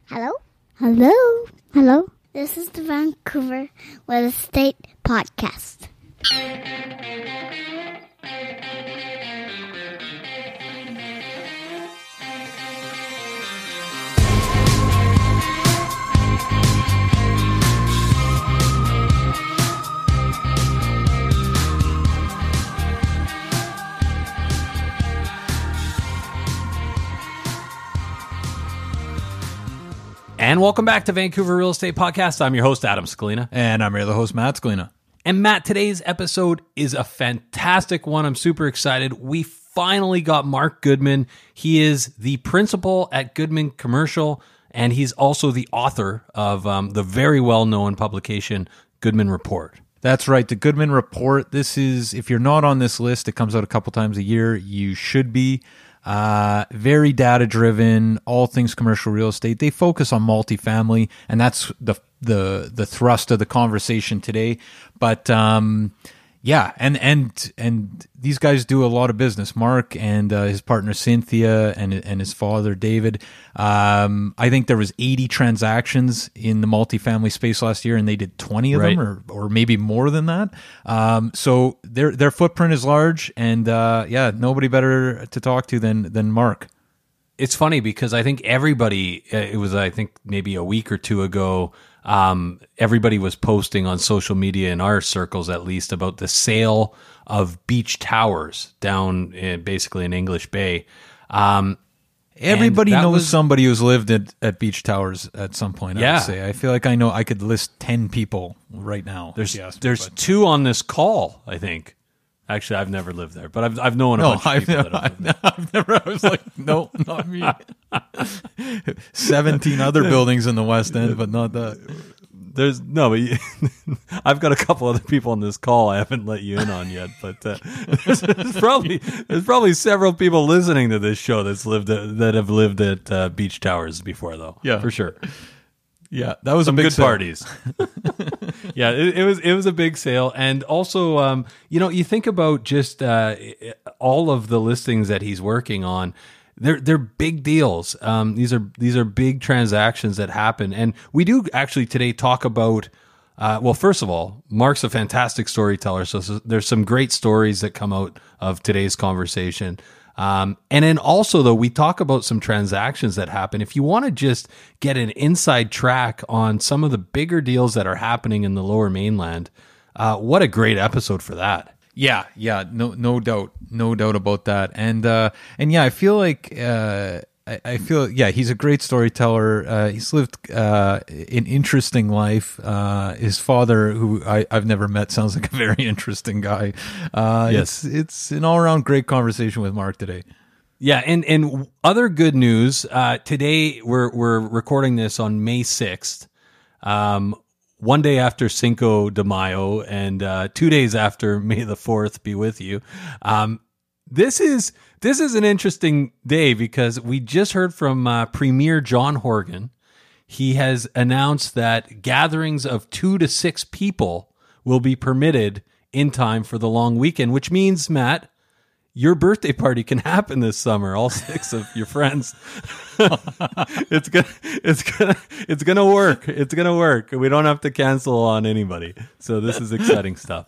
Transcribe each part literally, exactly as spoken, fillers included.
Hello? Hello? Hello? This is the Vancouver Real Estate Podcast. And welcome back to Vancouver Real Estate Podcast. I'm your host, Adam Scalina. And I'm your other host, Matt Scalina. And Matt, today's episode is a fantastic one. I'm super excited. We finally got Mark Goodman. He is the principal at Goodman Commercial, and he's also the author of um, the very well-known publication, Goodman Report. That's right, the Goodman Report. This is, if you're not on this list, it comes out a couple times a year. You should be. Uh, very data driven, all things commercial real estate. They focus on multifamily, and that's the the the thrust of the conversation today. But um, yeah, and and and these guys do a lot of business. Mark and uh, his partner Cynthia and and his father David. Um, I think there was eighty transactions in the multifamily space last year, and they did twenty of Right. them, or or maybe more than that. Um, so their their footprint is large, and uh, yeah, nobody better to talk to than than Mark. It's funny because I think everybody, uh, it was, I think, maybe a week or two ago, um, everybody was posting on social media, in our circles at least, about the sale of Beach Towers down in, basically in English Bay. Um, Everybody and that knows was- somebody who's lived at, at Beach Towers at some point. I Yeah. would say. I feel like I know I could list ten people right now. There's if you asked me, there's but- two on this call, I think. Actually, I've never lived there, but I've I've known a no, bunch of I've people never, that have lived there. I've, I've never. I was like, no, not me. Seventeen other buildings in the West End, but not that. There's no, but you, I've got a couple other people on this call I haven't let you in on yet, but uh, there's, there's probably there's probably several people listening to this show that's lived at, that have lived at uh, Beach Towers before, though. Yeah. for sure. Yeah, that was Some a big good sale. parties. yeah, it, it was it was a big sale, and also, um, you know, you think about just uh, all of the listings that he's working on. They're they're big deals. Um, these are these are big transactions that happen, and we do actually today talk about. Uh, well, first of all, Mark's a fantastic storyteller, so, so there's some great stories that come out of today's conversation. Um, and then also, though, we talk about some transactions that happen. If you want to just get an inside track on some of the bigger deals that are happening in the Lower Mainland, uh, what a great episode for that. Yeah, yeah, no, no doubt, no doubt about that, and uh, and yeah, I feel like uh, I, I feel yeah, he's a great storyteller. Uh, he's lived uh, an interesting life. Uh, his father, who I, I've never met, sounds like a very interesting guy. Uh, Yes. it's it's an all around great conversation with Mark today. Yeah, and and other good news. Uh, today we're we're recording this on May sixth. Um, one day after Cinco de Mayo, and uh, two days after May the fourth be with you. Um, this is this is an interesting day because we just heard from uh, Premier John Horgan. He has announced that gatherings of two to six people will be permitted in time for the long weekend, which means, Matt, your birthday party can happen this summer. All six of your friends. it's gonna, it's gonna, it's gonna work. It's gonna work. We don't have to cancel on anybody. So this is exciting stuff.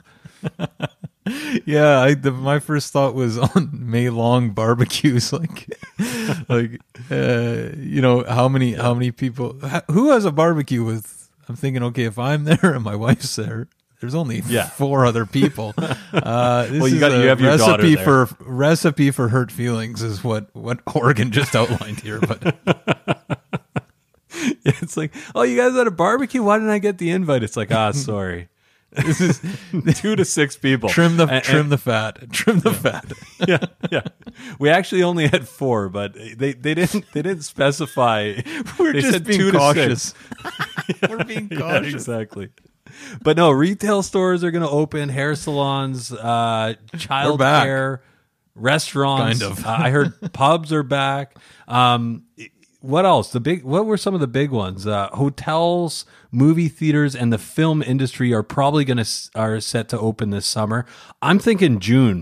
Yeah, I, the, my first thought was on May long barbecues, like, like uh, you know, how many how many people who has a barbecue with? I'm thinking, okay, if I'm there and my wife's there, there's only Yeah. four other people. Uh, this Well, you is got- a you have your daughter recipe there. for recipe for hurt feelings is what what Horgan just outlined here. But It's like, oh, you guys had a barbecue? Why didn't I get the invite? It's like, ah, sorry. This is two to six people. trim the And- trim and- the fat, trim the fat. yeah, yeah. We actually only had four, but they, they didn't they didn't specify. We're They just said being two to cautious. six. We're being Yeah, cautious. exactly. But no, retail stores are going to open, hair salons, uh, child back. care, restaurants. Kind of. uh, I heard pubs are back. Um, what else? The big. What were some of the big ones? Uh, hotels, movie theaters, and the film industry are probably going to are set to open this summer. I'm thinking June.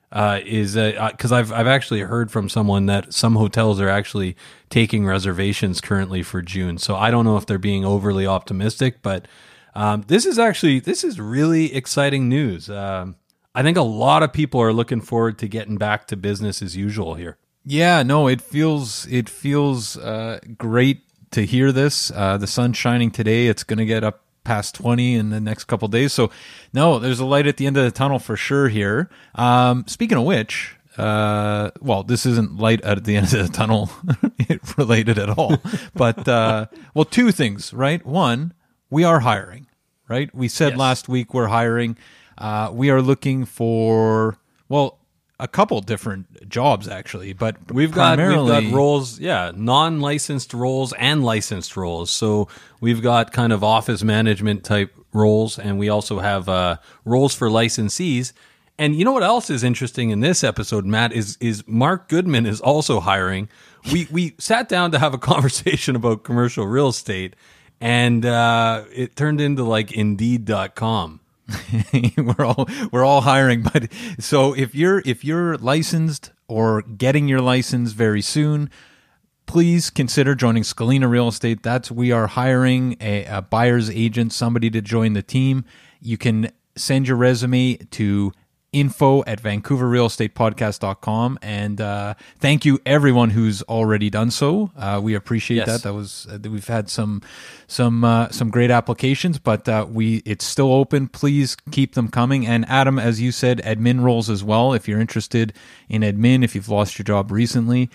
uh, is because uh, I've I've actually heard from someone that some hotels are actually taking reservations currently for June. So I don't know if they're being overly optimistic, but um, this is actually this is really exciting news. Um, I think a lot of people are looking forward to getting back to business as usual here. Yeah, no, it feels it feels uh, great to hear this. Uh, the sun's shining today. It's going to get up past twenty in the next couple of days. So, no, there's a light at the end of the tunnel for sure here. Um, speaking of which, uh, well, this isn't light at the end of the tunnel related at all. But, uh, well, two things, right? One, we are hiring, right? We said Yes. last week we're hiring. Uh, we are looking for, well, a couple different jobs actually, but We've got primarily, we've got roles, yeah, non-licensed roles and licensed roles. So we've got kind of office management type roles, and we also have uh, roles for licensees. And you know what else is interesting in this episode, Matt, is is Mark Goodman is also hiring. We we sat down to have a conversation about commercial real estate, and uh, it turned into like Indeed dot com. we're all we're all hiring, but so if you're if you're licensed or getting your license very soon, please consider joining Scalina Real Estate. That's we are hiring a, a buyer's agent, somebody to join the team. You can send your resume to info at vancouver real estate podcast dot com, and uh, thank you everyone who's already done so. Uh, we appreciate Yes. that. That was uh, we've had some some uh, some great applications, but uh, we it's still open. Please keep them coming. And Adam, as you said, admin roles as well. If you're interested in admin, if you've lost your job recently,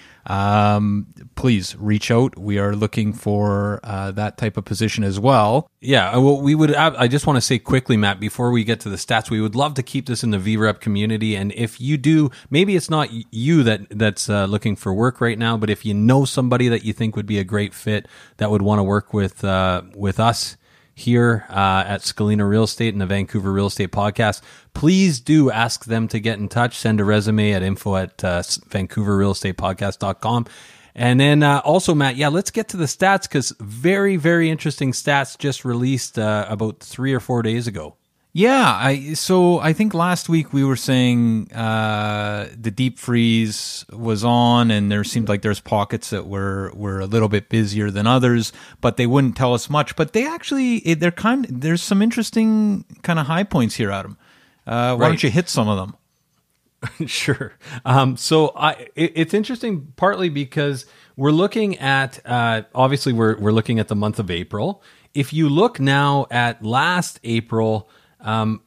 um, please reach out. We are looking for uh, that type of position as well. Yeah, well, we would. I just want to say quickly, Matt, before we get to the stats, we would love to keep this in the V REP community. And if you do, maybe it's not you that that's uh, looking for work right now, but if you know somebody that you think would be a great fit that would want to work with uh, with us here uh, at Scalina Real Estate and the Vancouver Real Estate Podcast, please do ask them to get in touch. Send a resume at info at uh, vancouver real estate podcast dot com. And then uh, also, Matt, yeah, let's get to the stats because very, very interesting stats just released uh, about three or four days ago. Yeah, I so I think last week we were saying uh, the deep freeze was on, and there seemed like there's pockets that were were a little bit busier than others, but they wouldn't tell us much. But they actually, they're kind. There's some interesting kind of high points here, Adam. Uh, why Right. don't you hit some of them? Sure. Um, so I, it, it's interesting partly because we're looking at, uh, obviously we're, we're looking at the month of April. If you look now at last April um,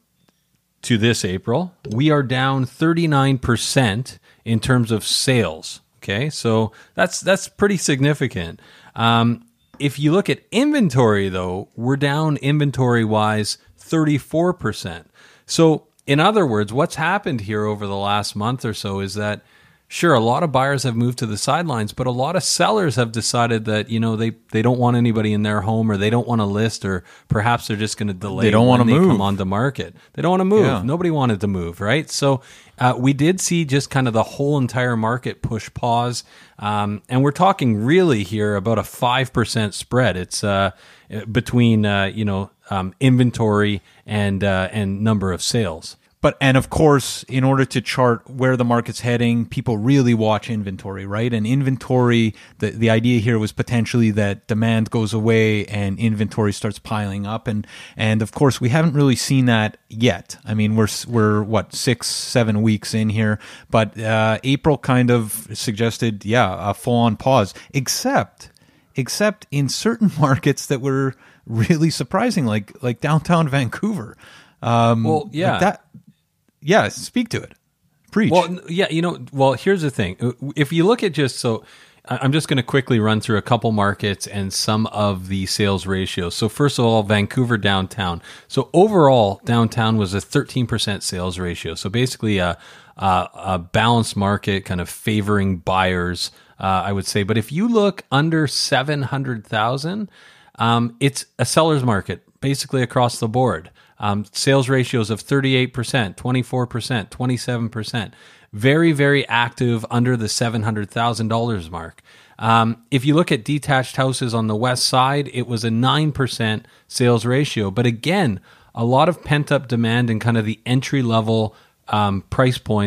to this April, we are down thirty-nine percent in terms of sales. Okay. So that's, that's pretty significant. Um, if you look at inventory though, we're down inventory wise thirty-four percent. So in other words, what's happened here over the last month or so is that, sure, a lot of buyers have moved to the sidelines, but a lot of sellers have decided that, you know, they, they don't want anybody in their home, or they don't want to list, or perhaps they're just going to delay They don't when wanna they move. come on the market. They don't want to move. Yeah. Nobody wanted to move, right? So uh, we did see just kind of the whole entire market push pause. Um, and we're talking really here about a five percent spread. It's uh, between, uh, you know, um, inventory and uh, and number of sales. But, and of course, in order to chart where the market's heading, people really watch inventory, right? And inventory, the, the idea here was potentially that demand goes away and inventory starts piling up. And, and of course, we haven't really seen that yet. I mean, we're, we're what, six, seven weeks in here, but uh, April kind of suggested, yeah, a full on pause, except, except in certain markets that were really surprising, like, like downtown Vancouver. Um, Well, yeah. like that, yeah, speak to it. Preach. Well, n- yeah, you know, well, here's the thing. If you look at just so, I- I'm just going to quickly run through a couple markets and some of the sales ratios. So first of all, Vancouver downtown. So overall, downtown was a thirteen percent sales ratio. So basically a, a, a balanced market kind of favoring buyers, uh, I would say. But if you look under seven hundred thousand, um, it's a seller's market basically across the board. Um, sales ratios of thirty-eight percent, twenty-four percent, twenty-seven percent. Very, very active under the seven hundred thousand dollars mark. Um, if you look at detached houses on the west side, it was a nine percent sales ratio. But again, a lot of pent-up demand and kind of the entry-level um, price points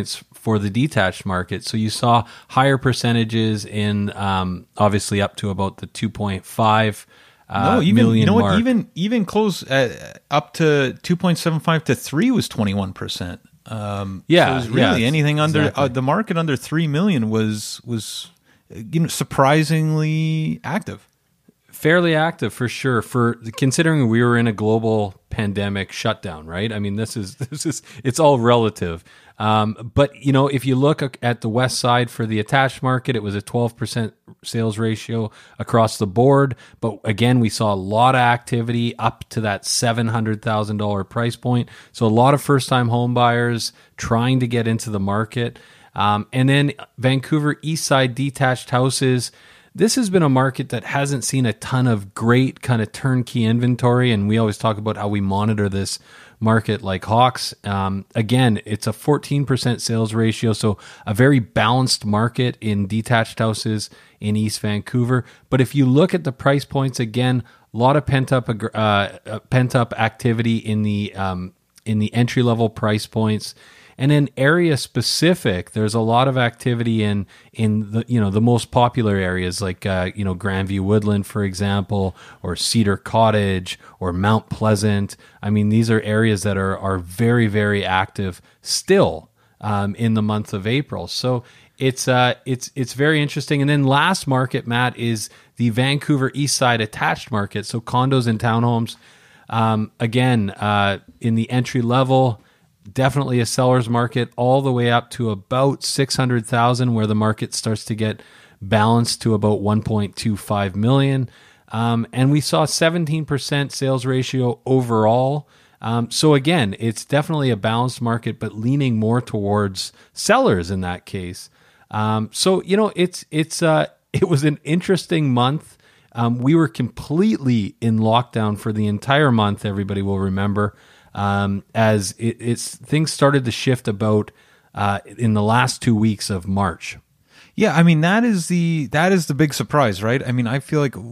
for the detached market. So you saw higher percentages in um, obviously up to about the two point five uh, no, even, million you know mark. what? Even even close uh, up to two point seven five to three was twenty-one percent. Um, yeah, so it was really yeah, anything under exactly. uh, the market under three million was was you know surprisingly active. Fairly active for sure. For considering we were in a global pandemic shutdown, right? I mean, this is this is it's all relative. Um, but you know, if you look at the west side for the attached market, it was a twelve percent sales ratio across the board. But again, we saw a lot of activity up to that seven hundred thousand dollar price point. So a lot of first time home buyers trying to get into the market. Um, and then Vancouver East Side detached houses. This has been a market that hasn't seen a ton of great kind of turnkey inventory, and we always talk about how we monitor this market like hawks. Um, again, it's a fourteen percent sales ratio, so a very balanced market in detached houses in East Vancouver. But if you look at the price points, again, a lot of pent up uh, pent up activity in the um, in the entry level price points. And then area specific, there's a lot of activity in in the you know the most popular areas like uh, you know Grandview Woodland, for example, or Cedar Cottage or Mount Pleasant. I mean, these are areas that are are very very active still um, in the month of April. So it's uh it's it's very interesting. And then last market, Matt, is the Vancouver East Side attached market. So condos and townhomes. Um, again, uh, in the entry level. Definitely a seller's market all the way up to about six hundred thousand, where the market starts to get balanced to about one point two five million. Um, and we saw seventeen percent sales ratio overall. Um, so again, it's definitely a balanced market, but leaning more towards sellers in that case. Um, so, you know, it's, it's, uh, it was an interesting month. Um, we were completely in lockdown for the entire month. Everybody will remember. Um, as it, it's things started to shift about uh, in the last two weeks of March. Yeah, I mean that is the that is the big surprise, right? I mean, I feel like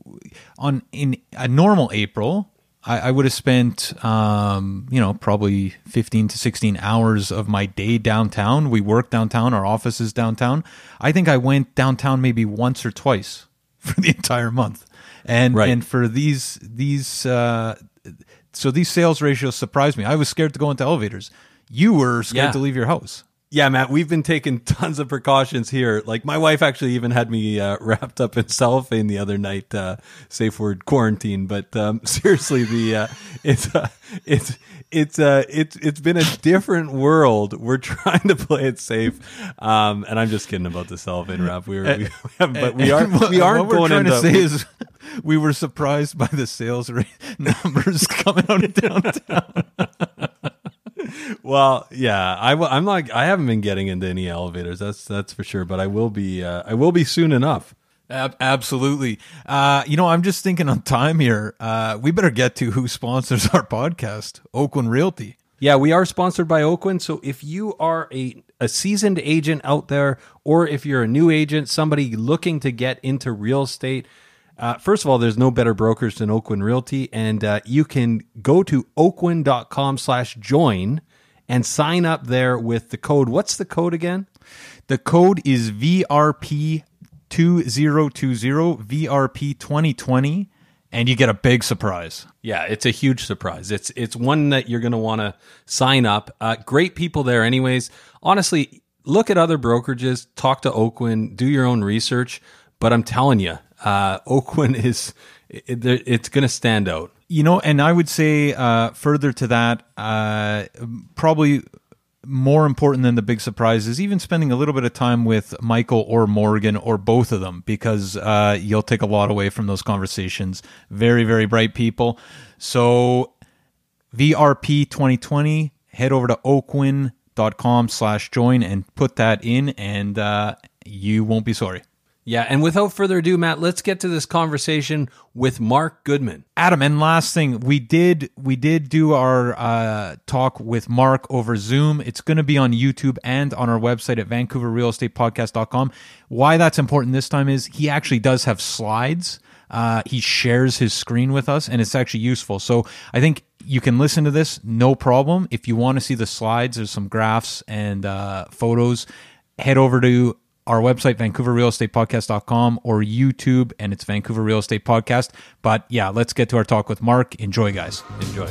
on in a normal April, I, I would have spent um, you know probably fifteen to sixteen hours of my day downtown. We work downtown, our office is downtown. I think I went downtown maybe once or twice for the entire month, and right. and for these these. Uh, So these sales ratios surprised me. I was scared to go into elevators. You were scared yeah. to leave your house. Yeah, Matt, we've been taking tons of precautions here. Like my wife actually even had me uh, wrapped up in cellophane the other night, uh, safe word quarantine. But um, seriously, the uh, it's uh, it's it's uh, it's it's been a different world. We're trying to play it safe, um, and I'm just kidding about the cellophane wrap. We were, we, we but we are we aren't what going we're trying into. to say is we were surprised by the sales rate numbers coming out of downtown. Well, yeah, I, I'm not. I haven't been getting into any elevators. That's that's for sure. But I will be. Uh, I will be soon enough. Ab- absolutely. Uh, you know, I'm just thinking on time here. Uh, we better get to who sponsors our podcast, Oakwyn Realty. Yeah, we are sponsored by Oakwyn. So if you are a, a seasoned agent out there, or if you're a new agent, somebody looking to get into real estate, uh, first of all, there's no better brokers than Oakwyn Realty. And uh, you can go to oakwyn.com slash join and sign up there with the code. What's the code again? The code is V R P two thousand twenty, V R P twenty twenty. And you get a big surprise. Yeah, it's a huge surprise. It's it's one that you're going to want to sign up. Uh, great people there anyways. Honestly, look at other brokerages, talk to Oakwyn, do your own research. But I'm telling you, uh, Oakwyn is, it, it's going to stand out. You know, and I would say uh, further to that, uh, probably more important than the big surprise is even spending a little bit of time with Michael or Morgan or both of them, because uh, you'll take a lot away from those conversations. Very, very bright people. So V R P twenty twenty, head over to oakwyn.com slash join and put that in, and uh, you won't be sorry. Yeah, and without further ado, Matt, let's get to this conversation with Mark Goodman. Adam, and last thing, we did we did do our uh, talk with Mark over Zoom. It's going to be on YouTube and on our website at vancouver real estate podcast dot com. Why that's important this time is he actually does have slides. Uh, he shares his screen with us, and it's actually useful. So I think you can listen to this, no problem. If you want to see the slides, there's some graphs and uh, photos. Head over to our website, vancouver real estate podcast dot com, or YouTube, and it's Vancouver Real Estate Podcast. But yeah, let's get to our talk with Mark. Enjoy, guys. Enjoy.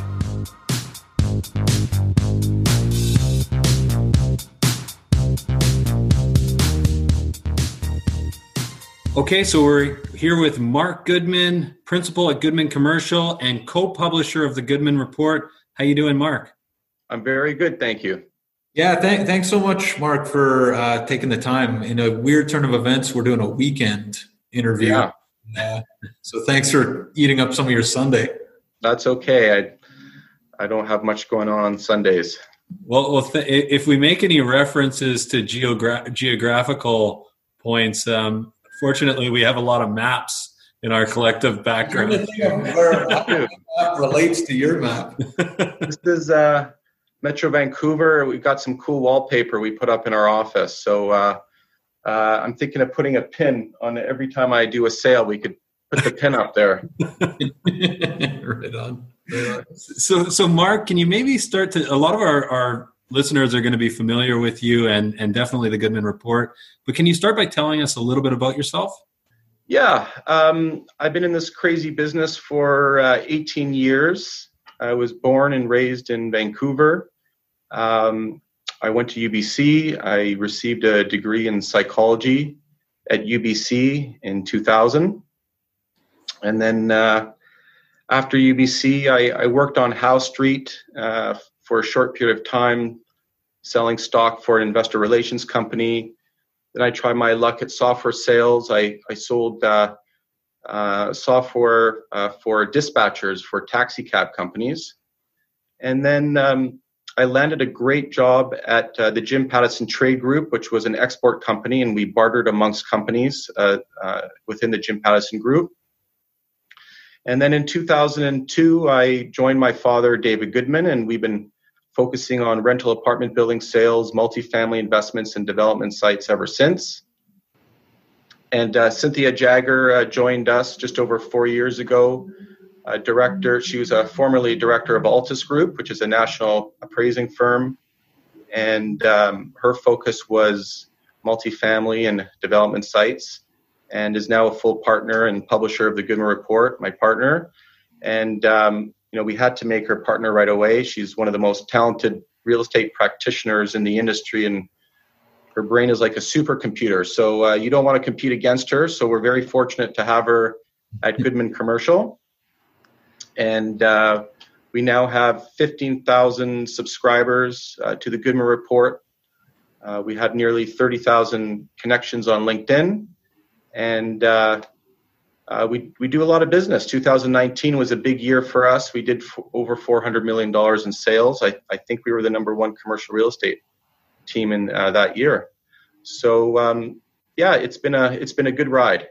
Okay, so we're here with Mark Goodman, principal at Goodman Commercial and co-publisher of the Goodman Report. How you doing, Mark? I'm very good, thank you. Yeah, th- thanks so much, Mark, for uh, taking the time. In a weird turn of events, we're doing a weekend interview. Yeah. Uh, so thanks for eating up some of your Sunday. That's okay. I I don't have much going on on Sundays. Well, well th- if we make any references to geogra- geographical points, um, fortunately, we have a lot of maps in our collective background. Where map relates to your map. This is uh, Metro Vancouver. We've got some cool wallpaper we put up in our office. So uh, uh, I'm thinking of putting a pin on it. Every time I do a sale, we could put the pin up there. Right on. Right on. So, so Mark, can you maybe start to, a lot of our, our listeners are going to be familiar with you and, and definitely the Goodman Report, but can you start by telling us a little bit about yourself? Yeah, um, I've been in this crazy business for uh, eighteen years. I was born and raised in Vancouver. Um, I went to U B C. I received a degree in psychology at U B C in two thousand. And then uh, after U B C, I, I worked on Howe Street uh, for a short period of time, selling stock for an investor relations company. Then I tried my luck at software sales. I, I sold uh, uh, software uh, for dispatchers for taxi cab companies. And then um, I landed a great job at uh, the Jim Pattison Trade Group, which was an export company, and we bartered amongst companies uh, uh, within the Jim Pattison Group. And then in two thousand two, I joined my father, David Goodman, and we've been focusing on rental apartment building sales, multifamily investments, and development sites ever since. And uh, Cynthia Jagger uh, joined us just over four years ago. Uh, director, she was a formerly director of Altus Group, which is a national appraising firm. And um, her focus was multifamily and development sites, and is now a full partner and publisher of the Goodman Report, my partner. And um, you know, we had to make her partner right away. She's one of the most talented real estate practitioners in the industry, and her brain is like a supercomputer. So uh, you don't want to compete against her. So we're very fortunate to have her at Goodman Commercial. And uh, we now have fifteen thousand subscribers uh, to the Goodman Report. Uh, we had nearly thirty thousand connections on LinkedIn. And uh, Uh, we we do a lot of business. two thousand nineteen was a big year for us. We did f- over four hundred million dollars in sales. I, I think we were the number one commercial real estate team in uh, that year. So um, yeah, it's been a it's been a good ride.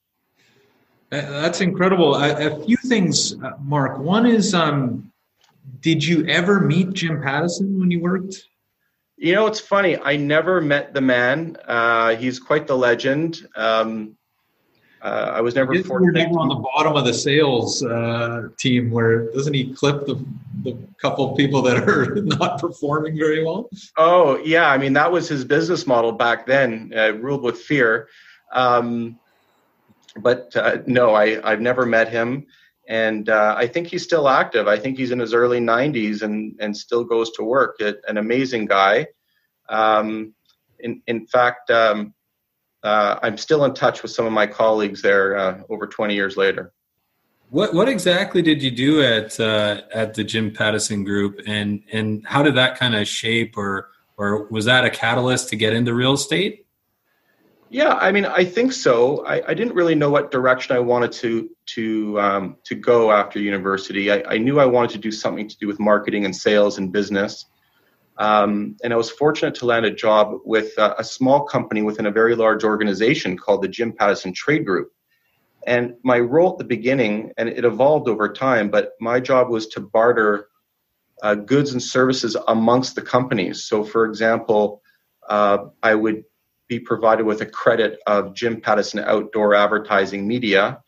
That's incredible. A, a few things, uh, Mark. One is, um, did you ever meet Jim Pattison when you worked? You know, it's funny. I never met the man. Uh, he's quite the legend. Um, Uh, I was never You're fortunate. never on the bottom of the sales uh, team, where doesn't he clip the the couple of people that are not performing very well? Oh yeah, I mean that was his business model back then, uh, ruled with fear. Um, but uh, no, I I've never met him, and uh, I think he's still active. I think he's in his early nineties and and still goes to work. It, an amazing guy. Um, in in fact. Um, Uh, I'm still in touch with some of my colleagues there uh, over twenty years later. What what exactly did you do at uh, at the Jim Pattison Group, and and how did that kind of shape, or or was that a catalyst to get into real estate? Yeah, I mean, I think so. I, I didn't really know what direction I wanted to to um, to go after university. I, I knew I wanted to do something to do with marketing and sales and business. Um, and I was fortunate to land a job with uh, a small company within a very large organization called the Jim Pattison Trade Group. And my role at the beginning, and it evolved over time, but my job was to barter uh, goods and services amongst the companies. So, for example, uh, I would be provided with a credit of Jim Pattison outdoor advertising media,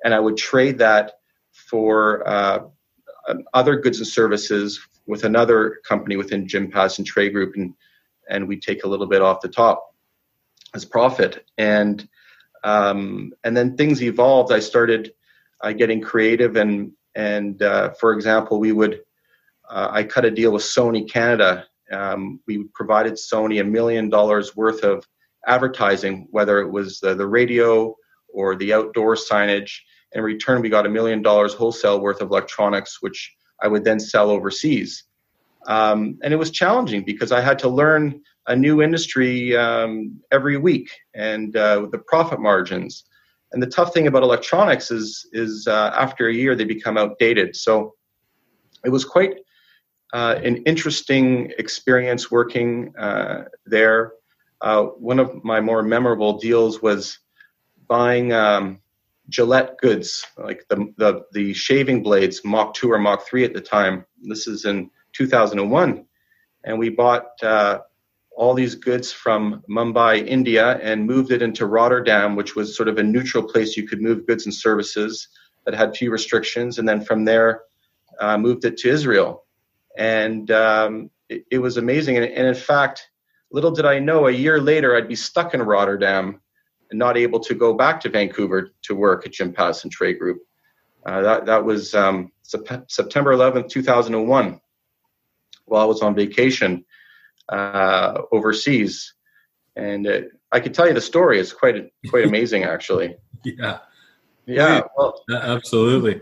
and I would trade that for uh, other goods and services with another company within Jim Pattison Trade Group, and and we take a little bit off the top as profit. And um, and then things evolved. I started uh, getting creative, and and uh, for example, we would uh, I cut a deal with Sony Canada. Um, we provided Sony a million dollars worth of advertising, whether it was the, the radio or the outdoor signage. In return, we got a million dollars wholesale worth of electronics, which I would then sell overseas. Um, and it was challenging because I had to learn a new industry um, every week, and uh, the profit margins. And the tough thing about electronics is, is uh, after a year, they become outdated. So it was quite uh, an interesting experience working uh, there. Uh, one of my more memorable deals was buying um, Gillette goods, like the, the the shaving blades, Mach two or Mach three at the time. This is in two thousand one. And we bought uh, all these goods from Mumbai, India, and moved it into Rotterdam, which was sort of a neutral place you could move goods and services that had few restrictions. And then from there, uh, moved it to Israel. And um, it, it was amazing. And, and in fact, little did I know, a year later, I'd be stuck in Rotterdam and not able to go back to Vancouver to work at Jim Pattison Trade Group. Uh, that that was um, sep- September eleventh, two thousand one, while I was on vacation uh, overseas. And uh, I could tell you the story. It's quite quite amazing, actually. Yeah. Yeah. Well, absolutely.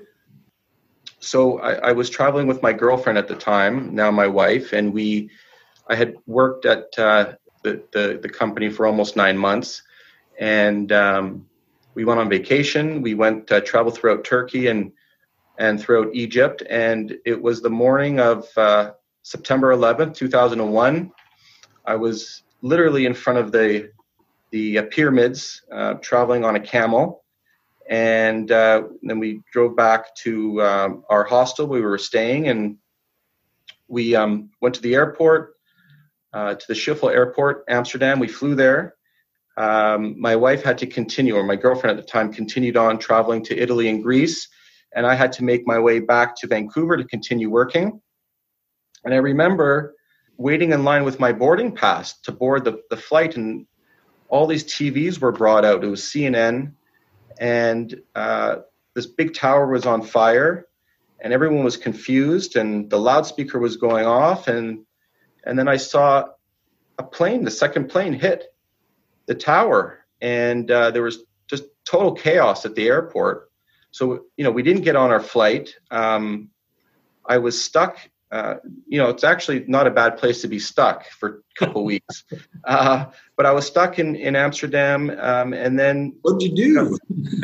So I, I was traveling with my girlfriend at the time, now my wife, and we. I had worked at uh, the, the the company for almost nine months, and um, we went on vacation. We went uh, traveled throughout Turkey and and throughout Egypt, and it was the morning of uh, September eleventh, two thousand one. I was literally in front of the the uh, pyramids, uh, traveling on a camel, and uh, then we drove back to um, our hostel we were staying, and we um, went to the airport. Uh, to the Schiphol Airport, Amsterdam. We flew there. Um, my wife had to continue, or my girlfriend at the time continued on traveling to Italy and Greece, and I had to make my way back to Vancouver to continue working. And I remember waiting in line with my boarding pass to board the, the flight, and all these T Vs were brought out. It was C N N, and uh, this big tower was on fire, and everyone was confused, and the loudspeaker was going off, and And then I saw a plane, the second plane hit the tower, and uh, there was just total chaos at the airport. So, you know, we didn't get on our flight. Um, I was stuck. Uh, you know, it's actually not a bad place to be stuck for a couple weeks. Uh, but I was stuck in, in Amsterdam. Um, and then... What'd you do?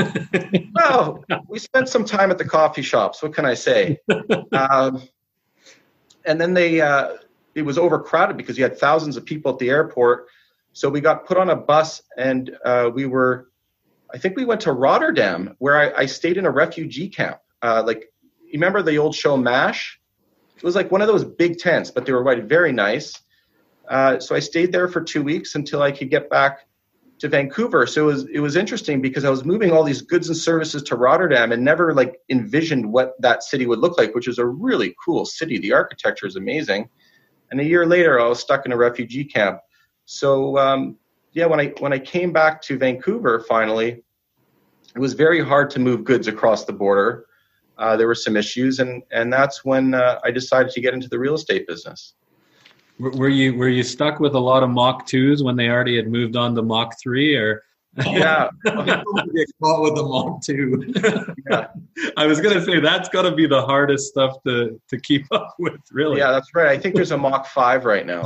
Well, we spent some time at the coffee shops. What can I say? Um, and then they... Uh, It was overcrowded because you had thousands of people at the airport. So we got put on a bus, and uh, we were, I think we went to Rotterdam, where I, I stayed in a refugee camp. Uh, like, you remember the old show MASH? It was like one of those big tents, but they were right, very nice. Uh, so I stayed there for two weeks until I could get back to Vancouver. So it was it was interesting because I was moving all these goods and services to Rotterdam and never like envisioned what that city would look like, which is a really cool city. The architecture is amazing. And a year later, I was stuck in a refugee camp. So, um, yeah, when I when I came back to Vancouver, finally, it was very hard to move goods across the border. Uh, there were some issues, and and that's when uh, I decided to get into the real estate business. Were you were you stuck with a lot of Mach twos when they already had moved on to Mach three, or? Yeah, get caught with the Mach two. Yeah. I was gonna say that's got to be the hardest stuff to to keep up with, really. Yeah, that's right. I think there's a Mach five right now.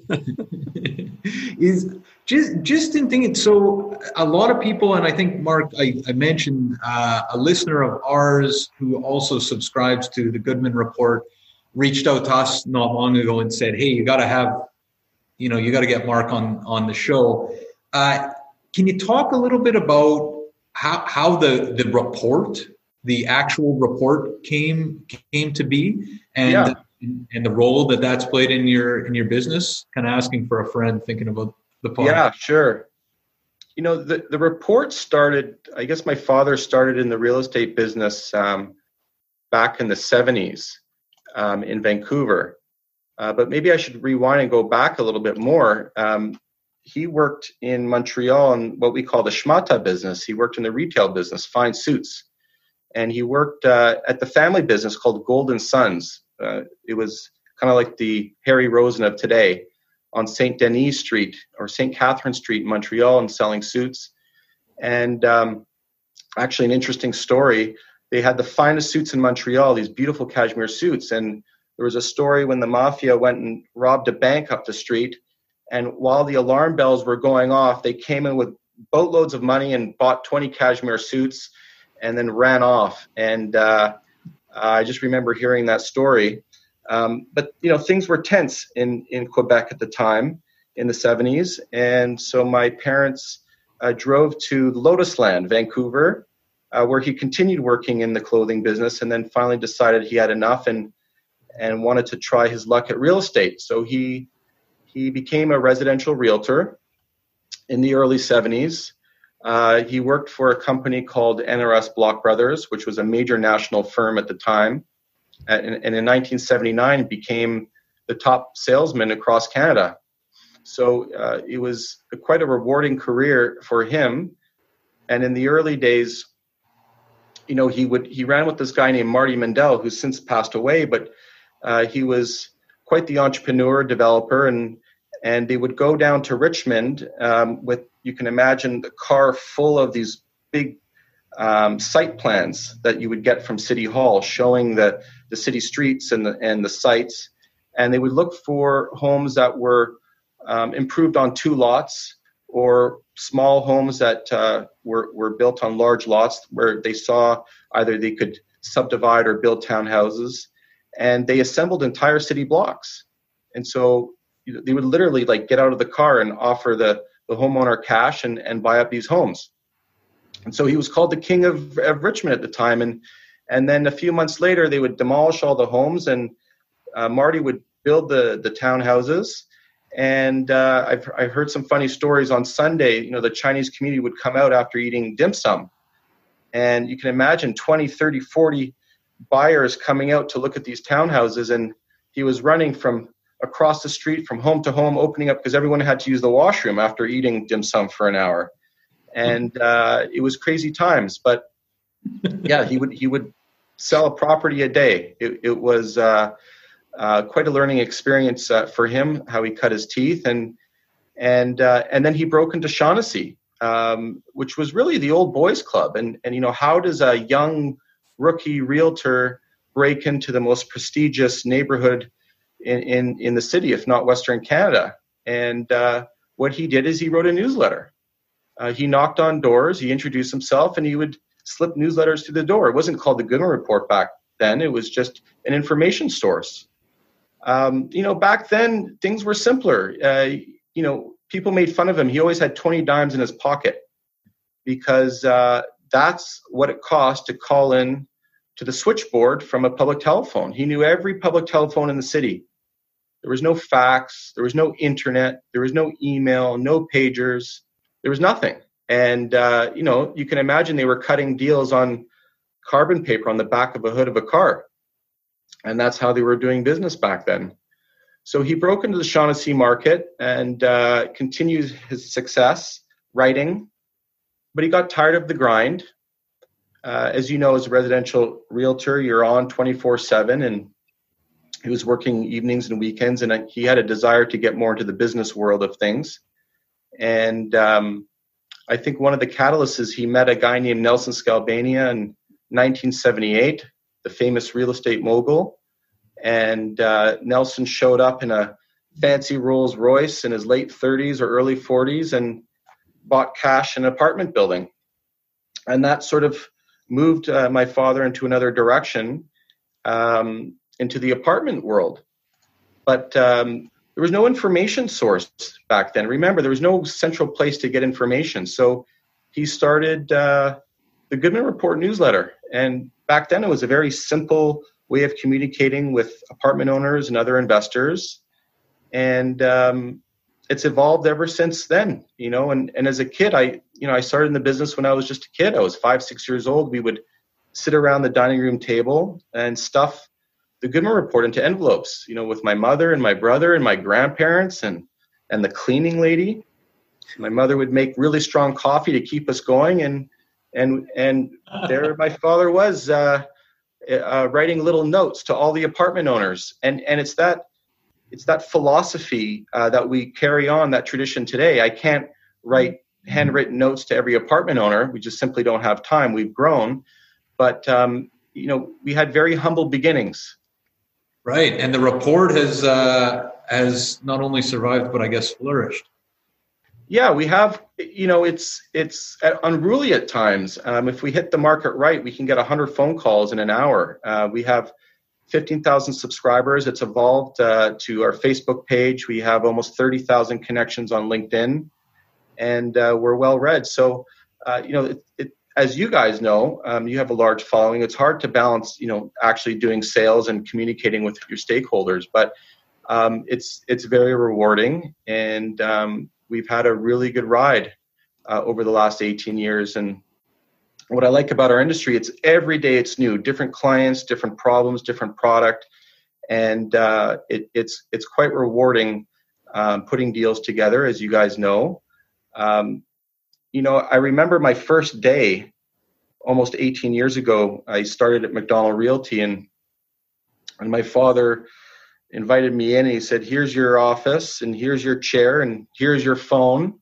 Is just just in thinking. So a lot of people, and I think Mark, I, I mentioned uh, a listener of ours who also subscribes to the Goodman Report, reached out to us not long ago and said, "Hey, you got to have, you know, you got to get Mark on on the show." Uh, Can you talk a little bit about how how the, the report, the actual report came came to be, and yeah. and the role that that's played in your in your business? Kind of asking for a friend, thinking about the podcast. Yeah, sure. you know, the, the report started, I guess my father started in the real estate business um, back in the seventies um, in Vancouver. Uh, but maybe I should rewind and go back a little bit more. Um, he worked in Montreal in what we call the schmata business. He worked in the retail business, fine suits. And he worked uh, at the family business called Golden Sons. Uh, it was kind of like the Harry Rosen of today, on Saint Denis Street or Saint Catherine Street in Montreal, and selling suits. And um, actually an interesting story, they had the finest suits in Montreal, these beautiful cashmere suits. And there was a story when the mafia went and robbed a bank up the street. And while the alarm bells were going off, they came in with boatloads of money and bought twenty cashmere suits and then ran off. And uh, I just remember hearing that story. Um, but, you know, things were tense in, in Quebec at the time in the seventies. And so my parents uh, drove to Lotus Land, Vancouver, uh, where he continued working in the clothing business, and then finally decided he had enough and and wanted to try his luck at real estate. So he he became a residential realtor in the early seventies. Uh, he worked for a company called N R S Block Brothers, which was a major national firm at the time. And, and in nineteen seventy-nine, became the top salesman across Canada. So uh, it was a, quite a rewarding career for him. And in the early days, you know, he would he ran with this guy named Marty Mendel, who's since passed away, but uh, he was quite the entrepreneur, developer, and and they would go down to Richmond um, with, you can imagine, the car full of these big um, site plans that you would get from City Hall, showing the the city streets and the and the sites, and they would look for homes that were um, improved on two lots, or small homes that uh, were were built on large lots where they saw either they could subdivide or build townhouses, and they assembled entire city blocks. And so you know, they would literally like get out of the car and offer the the homeowner cash and and buy up these homes. And so he was called the king of, of Richmond at the time. And and then a few months later, they would demolish all the homes, and uh, Marty would build the the townhouses. And uh, I've I've heard some funny stories on Sunday. You know, the Chinese community would come out after eating dim sum, and you can imagine twenty, thirty, forty buyers coming out to look at these townhouses. And he was running from across the street, from home to home, opening up, because everyone had to use the washroom after eating dim sum for an hour. And uh, it was crazy times. But yeah, he would he would sell a property a day. It, it was uh, uh, quite a learning experience uh, for him, how he cut his teeth. And and uh, and then he broke into Shaughnessy, um, which was really the old boys club. And and you know, how does a young rookie realtor break into the most prestigious neighborhood in in, in the city, if not Western Canada? And uh, what he did is he wrote a newsletter. Uh, he knocked on doors, he introduced himself, and he would slip newsletters to the door. It wasn't called the Goodman Report back then. It was just an information source. Um, you know, back then, things were simpler. Uh, you know, people made fun of him. He always had twenty dimes in his pocket, because uh, that's what it cost to call in to the switchboard from a public telephone. He knew every public telephone in the city. There was no fax. There was no internet. There was no email, no pagers. There was nothing. And, uh, you know, you can imagine they were cutting deals on carbon paper on the back of a hood of a car. And that's how they were doing business back then. So he broke into the Shaughnessy market and uh, continued his success writing. But he got tired of the grind. Uh, as you know, as a residential realtor, you're on twenty-four seven. And he was working evenings and weekends. And he had a desire to get more into the business world of things. And um, I think one of the catalysts is he met a guy named Nelson Skalbania in nineteen seventy-eight, the famous real estate mogul. And uh, Nelson showed up in a fancy Rolls Royce in his late thirties or early forties and bought cash in an apartment building. And that sort of moved uh, my father into another direction, um, into the apartment world. But um, there was no information source back then. Remember, there was no central place to get information. So he started uh, the Goodman Report newsletter. And back then it was a very simple way of communicating with apartment owners and other investors. And um, it's evolved ever since then, you know, and, and as a kid, I, you know, I started in the business when I was just a kid. I was five, six years old. We would sit around the dining room table and stuff the Goodman Report into envelopes, you know, with my mother and my brother and my grandparents and, and the cleaning lady. My mother would make really strong coffee to keep us going. And, and, and there my father was, uh, uh, writing little notes to all the apartment owners. And, and it's that, it's that philosophy, uh, that we carry on, that tradition today. I can't write handwritten notes to every apartment owner. We just simply don't have time. We've grown, but, um, you know, we had very humble beginnings. Right. And the report has, uh, has not only survived, but I guess flourished. Yeah, we have, you know, it's it's unruly at times. Um, if we hit the market right, we can get one hundred phone calls in an hour. Uh, we have fifteen thousand subscribers. It's evolved uh, to our Facebook page. We have almost thirty thousand connections on LinkedIn, and uh, we're well read. So, uh, you know, it, it, as you guys know, um, you have a large following. It's hard to balance, you know, actually doing sales and communicating with your stakeholders, but um, it's it's very rewarding, and um, we've had a really good ride uh, over the last eighteen years. And what I like about our industry, it's every day it's new, different clients, different problems, different product. And uh, it, it's it's quite rewarding um, putting deals together, as you guys know. Um, you know, I remember my first day almost eighteen years ago. I started at McDonald Realty, and, and my father invited me in, and he said, here's your office, and here's your chair, and here's your phone.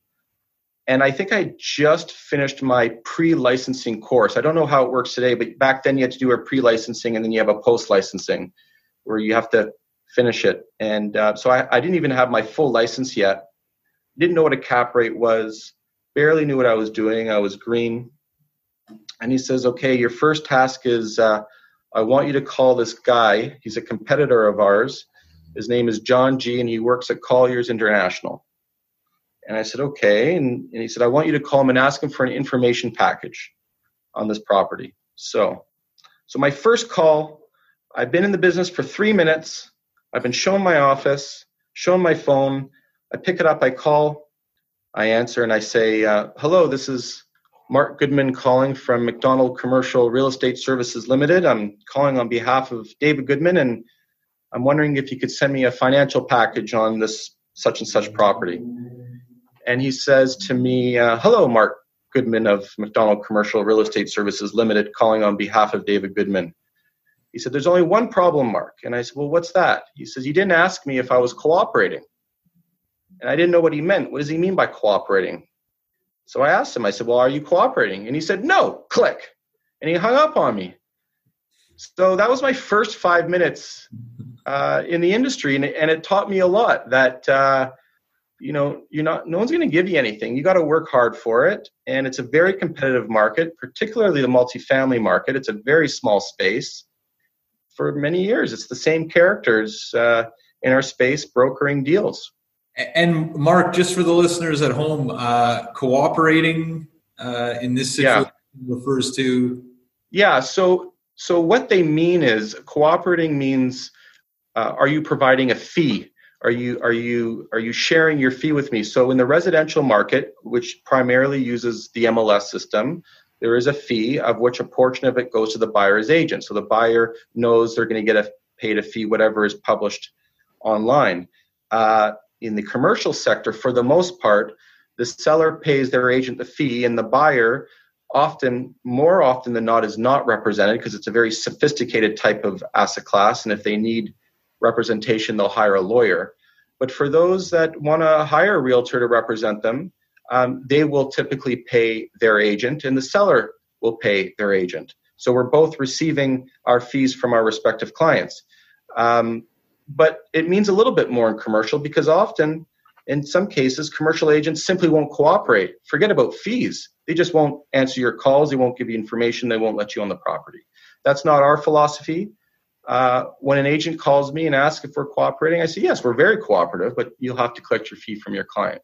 And I think I just finished my pre-licensing course. I don't know how it works today, but back then you had to do a pre-licensing, and then you have a post-licensing where you have to finish it. And uh, so I, I didn't even have my full license yet. Didn't know what a cap rate was, barely knew what I was doing. I was green. And he says, okay, your first task is uh, I want you to call this guy. He's a competitor of ours. His name is John G, and he works at Colliers International. And I said, okay. And, and he said, I want you to call him and ask him for an information package on this property. So, so my first call, I've been in the business for three minutes. I've been shown my office, shown my phone. I pick it up, I call, I answer, and I say, uh, hello, this is Mark Goodman calling from McDonald Commercial Real Estate Services Limited. I'm calling on behalf of David Goodman, and I'm wondering if you could send me a financial package on this such and such property. And he says to me, uh, hello, Mark Goodman of McDonald Commercial Real Estate Services Limited, calling on behalf of David Goodman. He said, there's only one problem, Mark. And I said, well, what's that? He says, you didn't ask me if I was cooperating. And I didn't know what he meant. What does he mean by cooperating? So I asked him, I said, well, are you cooperating? And he said, no, click. And he hung up on me. So that was my first five minutes uh, in the industry. And it, and it taught me a lot that, uh, you know, you're not, no one's going to give you anything. You got to work hard for it. And it's a very competitive market, particularly the multifamily market. It's a very small space. For many years, it's the same characters uh, in our space brokering deals. And Mark, just for the listeners at home, uh, cooperating uh, in this situation yeah. refers to? Yeah, so so what they mean is cooperating means uh, are you providing a fee? Are you are you are you sharing your fee with me? So in the residential market, which primarily uses the M L S system, there is a fee of which a portion of it goes to the buyer's agent. So the buyer knows they're going to get a paid a fee, whatever is published online. Uh, in the commercial sector, for the most part, the seller pays their agent the fee, and the buyer often, more often than not, is not represented because it's a very sophisticated type of asset class. And if they need representation, they'll hire a lawyer. But for those that want to hire a realtor to represent them, um, they will typically pay their agent, and the seller will pay their agent. So we're both receiving our fees from our respective clients. Um, but it means a little bit more in commercial because often, in some cases, commercial agents simply won't cooperate. Forget about fees. They just won't answer your calls. They won't give you information. They won't let you on the property. That's not our philosophy. Uh, when an agent calls me and asks if we're cooperating, I say, yes, we're very cooperative, but you'll have to collect your fee from your client.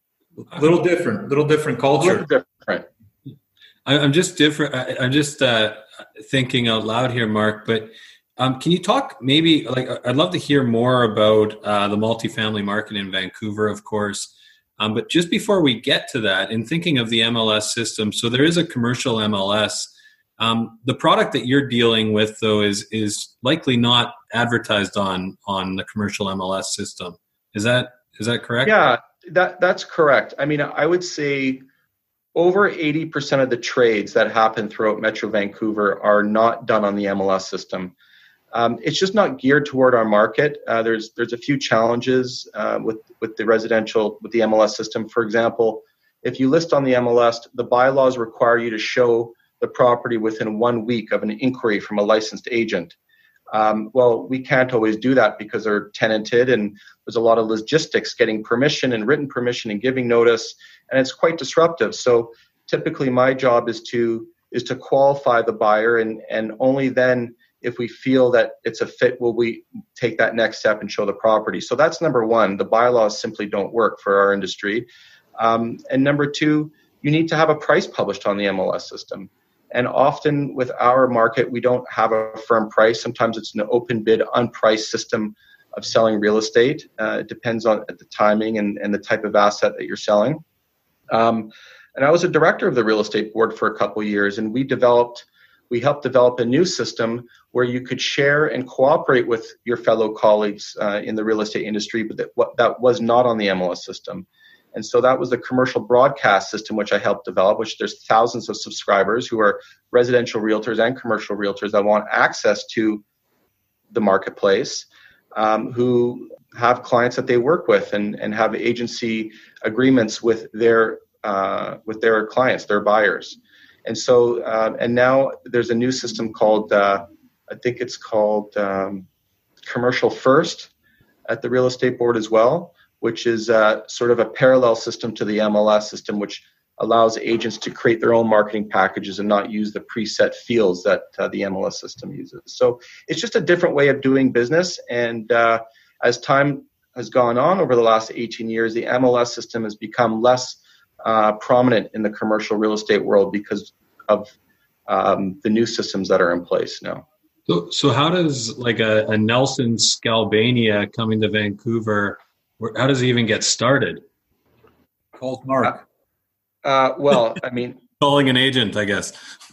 A little different, little different culture. A little different. I'm just different. I'm just uh, thinking out loud here, Mark, but Um, can you talk maybe, like, I'd love to hear more about uh, the multifamily market in Vancouver, of course. Um, but just before we get to that, in thinking of the M L S system, so there is a commercial M L S. Um, the product that you're dealing with, though, is is likely not advertised on on the commercial M L S system. Is that is that correct? Yeah, that that's correct. I mean, I would say over eighty percent of the trades that happen throughout Metro Vancouver are not done on the M L S system. Um, it's just not geared toward our market. Uh, there's there's a few challenges uh, with with the residential with the M L S system. For example, if you list on the M L S, the bylaws require you to show the property within one week of an inquiry from a licensed agent. Um, well, we can't always do that because they're tenanted, and there's a lot of logistics getting permission and written permission and giving notice, and it's quite disruptive. So typically, my job is to is to qualify the buyer, and and only then, if we feel that it's a fit, will we take that next step and show the property. So that's number one. The bylaws simply don't work for our industry. Um, and number two, you need to have a price published on the M L S system. And often with our market, we don't have a firm price. Sometimes it's an open bid, unpriced system of selling real estate. Uh, it depends on the timing and, and the type of asset that you're selling. Um, and I was a director of the real estate board for a couple of years, and we developed We helped develop a new system where you could share and cooperate with your fellow colleagues uh, in the real estate industry, but that, what, that was not on the M L S system. And so that was the commercial broadcast system, which I helped develop, which there's thousands of subscribers who are residential realtors and commercial realtors that want access to the marketplace, um, who have clients that they work with and, and have agency agreements with their uh, with their clients, their buyers. And so, uh, and now there's a new system called, uh, I think it's called um, Commercial First at the Real Estate Board as well, which is uh, sort of a parallel system to the M L S system, which allows agents to create their own marketing packages and not use the preset fields that uh, the M L S system uses. So it's just a different way of doing business. And uh, as time has gone on over the last eighteen years, the M L S system has become less uh, prominent in the commercial real estate world because of um, the new systems that are in place now. So, so how does like a, a Nelson Scalbania coming to Vancouver, how does he even get started? Called Mark. Uh, well, I mean, calling an agent, I guess.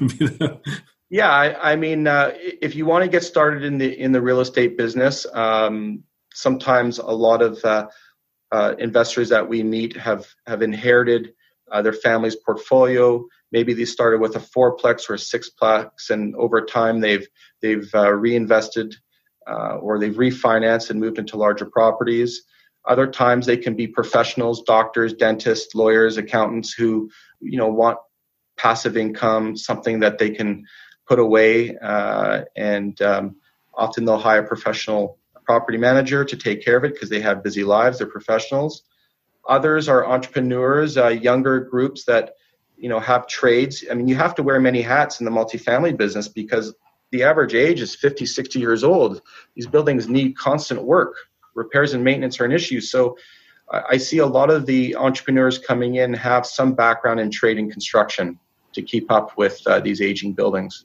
yeah, I, I mean, uh, if you want to get started in the in the real estate business, um, sometimes a lot of uh, uh, investors that we meet have have inherited uh, their family's portfolio. Maybe they started with a fourplex or a sixplex, and over time they've they've uh, reinvested uh, or they've refinanced and moved into larger properties. Other times they can be professionals, doctors, dentists, lawyers, accountants who, you know, want passive income, something that they can put away, uh, and um, often they'll hire a professional property manager to take care of it because they have busy lives. They're professionals. Others are entrepreneurs, uh, younger groups that, you know, have trades. I mean, you have to wear many hats in the multifamily business because the average age is fifty, sixty years old. These buildings need constant work. Repairs and maintenance are an issue. So I see a lot of the entrepreneurs coming in have some background in trade and construction to keep up with uh, these aging buildings.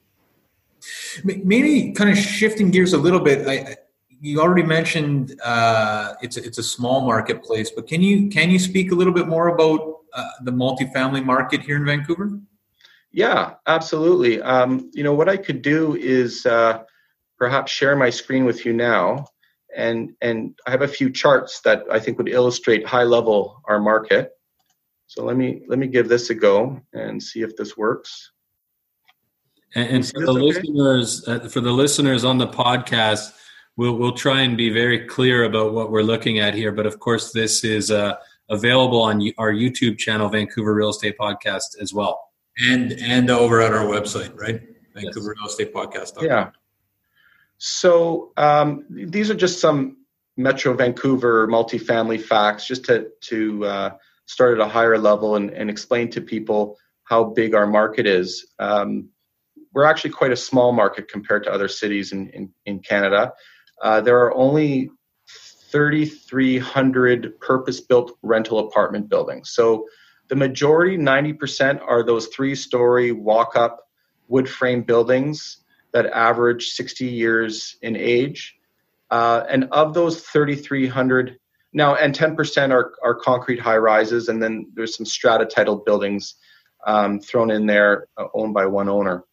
Maybe kind of shifting gears a little bit. I, you already mentioned uh, it's a, it's a small marketplace, but can you can you speak a little bit more about uh, the multifamily market here in Vancouver? Yeah, absolutely. Um, you know, what I could do is uh, perhaps share my screen with you now. And and I have a few charts that I think would illustrate high level our market. So let me let me give this a go and see if this works. And, and for the okay? listeners, uh, for the listeners on the podcast, we'll we'll try and be very clear about what we're looking at here. But of course, this is uh, available on our YouTube channel, Vancouver Real Estate Podcast, as well, and and over at our website, right? Vancouver Real Estate Podcast. Yeah. So um, these are just some Metro Vancouver multifamily facts, just to to uh, start at a higher level and, and explain to people how big our market is. Um, we're actually quite a small market compared to other cities in, in, in Canada. Uh, there are only thirty-three hundred purpose-built rental apartment buildings. So the majority, ninety percent, are those three-story walk-up wood frame buildings that average sixty years in age. Uh, and of those thirty-three hundred, now, and ten percent are, are concrete high rises, and then there's some strata titled buildings um, thrown in there, uh, owned by one owner.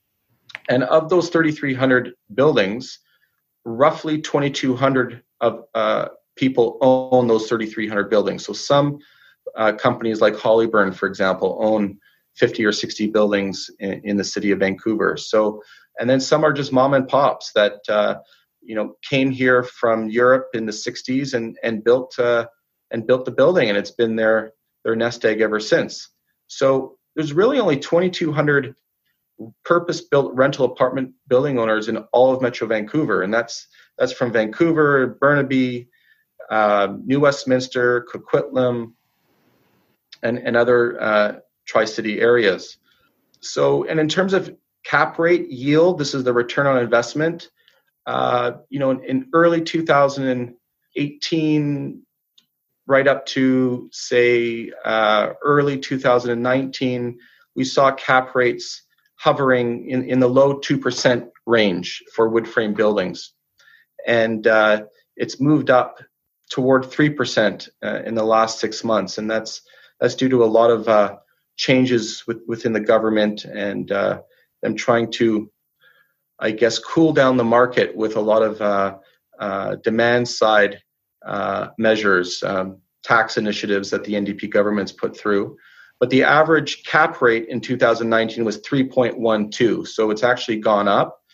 And of those thirty-three hundred buildings, roughly twenty-two hundred of uh, people own those thirty-three hundred buildings. So some uh, companies like Hollyburn, for example, own fifty or sixty buildings in, in the city of Vancouver. So, and then some are just mom and pops that, uh, you know, came here from Europe in the sixties and, and built, uh, and built the building, and it's been their, their nest egg ever since. So there's really only twenty-two hundred purpose-built rental apartment building owners in all of Metro Vancouver, and that's that's from Vancouver, Burnaby, uh, New Westminster, Coquitlam, and and other uh, Tri-City areas. So, and in terms of cap rate yield, this is the return on investment. Uh, you know, in, in early two thousand eighteen, right up to say uh, early two thousand nineteen, we saw cap rates hovering in, in the low two percent range for wood frame buildings. And uh, it's moved up toward three percent uh, in the last six months. And that's that's due to a lot of uh, changes with, within the government and uh, them trying to, I guess, cool down the market with a lot of uh, uh, demand side uh, measures, um, tax initiatives that the N D P government's put through. But the average cap rate in two thousand nineteen was three point one two, so it's actually gone up.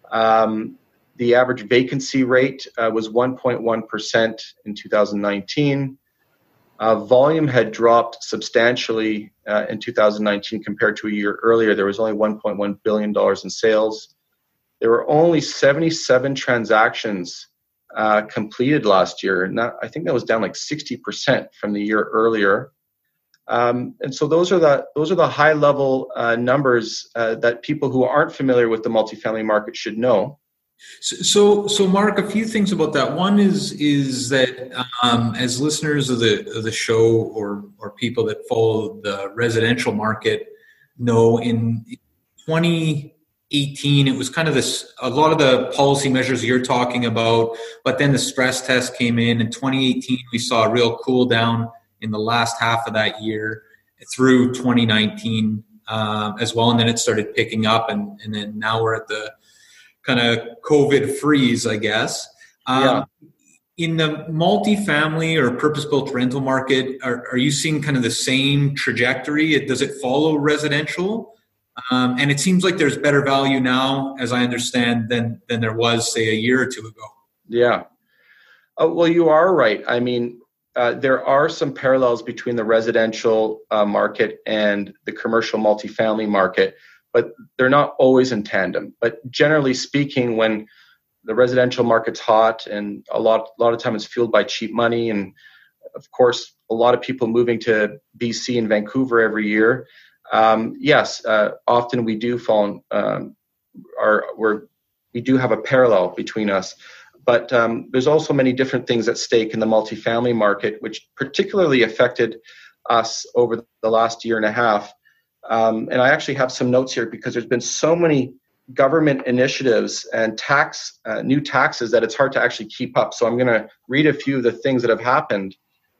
Um, the average vacancy rate uh, was one point one percent in two thousand nineteen. Uh, volume had dropped substantially uh, in two thousand nineteen compared to a year earlier. There was only one point one billion dollars in sales. There were only seventy-seven transactions uh, completed last year, and that, I think that was down like sixty percent from the year earlier. Um, and so those are the those are the high level uh, numbers uh, that people who aren't familiar with the multifamily market should know. So, so Mark, a few things about that. One is is that um, as listeners of the of the show, or or people that follow the residential market know, in twenty eighteen, it was kind of this, a lot of the policy measures you're talking about, but then the stress test came in. In twenty eighteen, we saw a real cool down in the last half of that year through twenty nineteen um, as well. And then it started picking up, and, and then now we're at the kind of COVID freeze, I guess. Um, yeah. In the multifamily or purpose-built rental market, are, are you seeing kind of the same trajectory? Does it follow residential? Um, and it seems like there's better value now, as I understand, than than there was, say, a year or two ago. Yeah. Uh, well, you are right. I mean, uh, there are some parallels between the residential uh, market and the commercial multifamily market, but they're not always in tandem. But generally speaking, when the residential market's hot, and a lot, a lot of time it's fueled by cheap money, and of course, a lot of people moving to B C and Vancouver every year. Um, yes, uh, often we do fall, um, our, we're, we do have a parallel between us, but um, there's also many different things at stake in the multifamily market, which particularly affected us over the last year and a half. Um, and I actually have some notes here because there's been so many government initiatives and tax, uh, new taxes that it's hard to actually keep up. So I'm going to read a few of the things that have happened.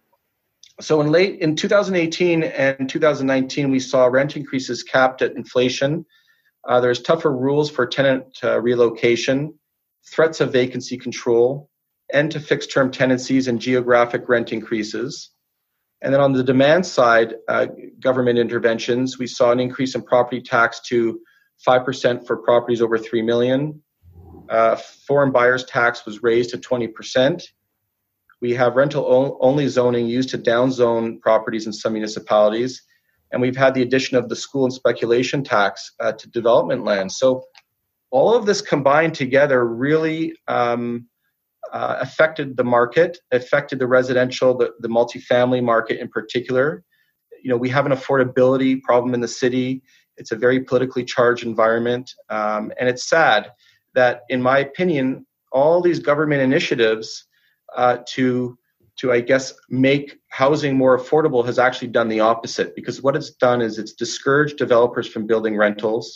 So in late in two thousand eighteen and two thousand nineteen, we saw rent increases capped at inflation. Uh, there's tougher rules for tenant uh, relocation, threats of vacancy control, end to fixed term tenancies, and geographic rent increases. And then on the demand side, uh, government interventions, we saw an increase in property tax to five percent for properties over three million dollars. Uh, foreign buyers tax was raised to twenty percent. We have rental-only zoning used to downzone properties in some municipalities. And we've had the addition of the school and speculation tax uh, to development land. So all of this combined together really um, uh, affected the market, affected the residential, the, the multifamily market in particular. You know, we have an affordability problem in the city. It's a very politically charged environment. Um, and it's sad that, in my opinion, all these government initiatives Uh, to, to I guess, make housing more affordable has actually done the opposite, because what it's done is it's discouraged developers from building rentals.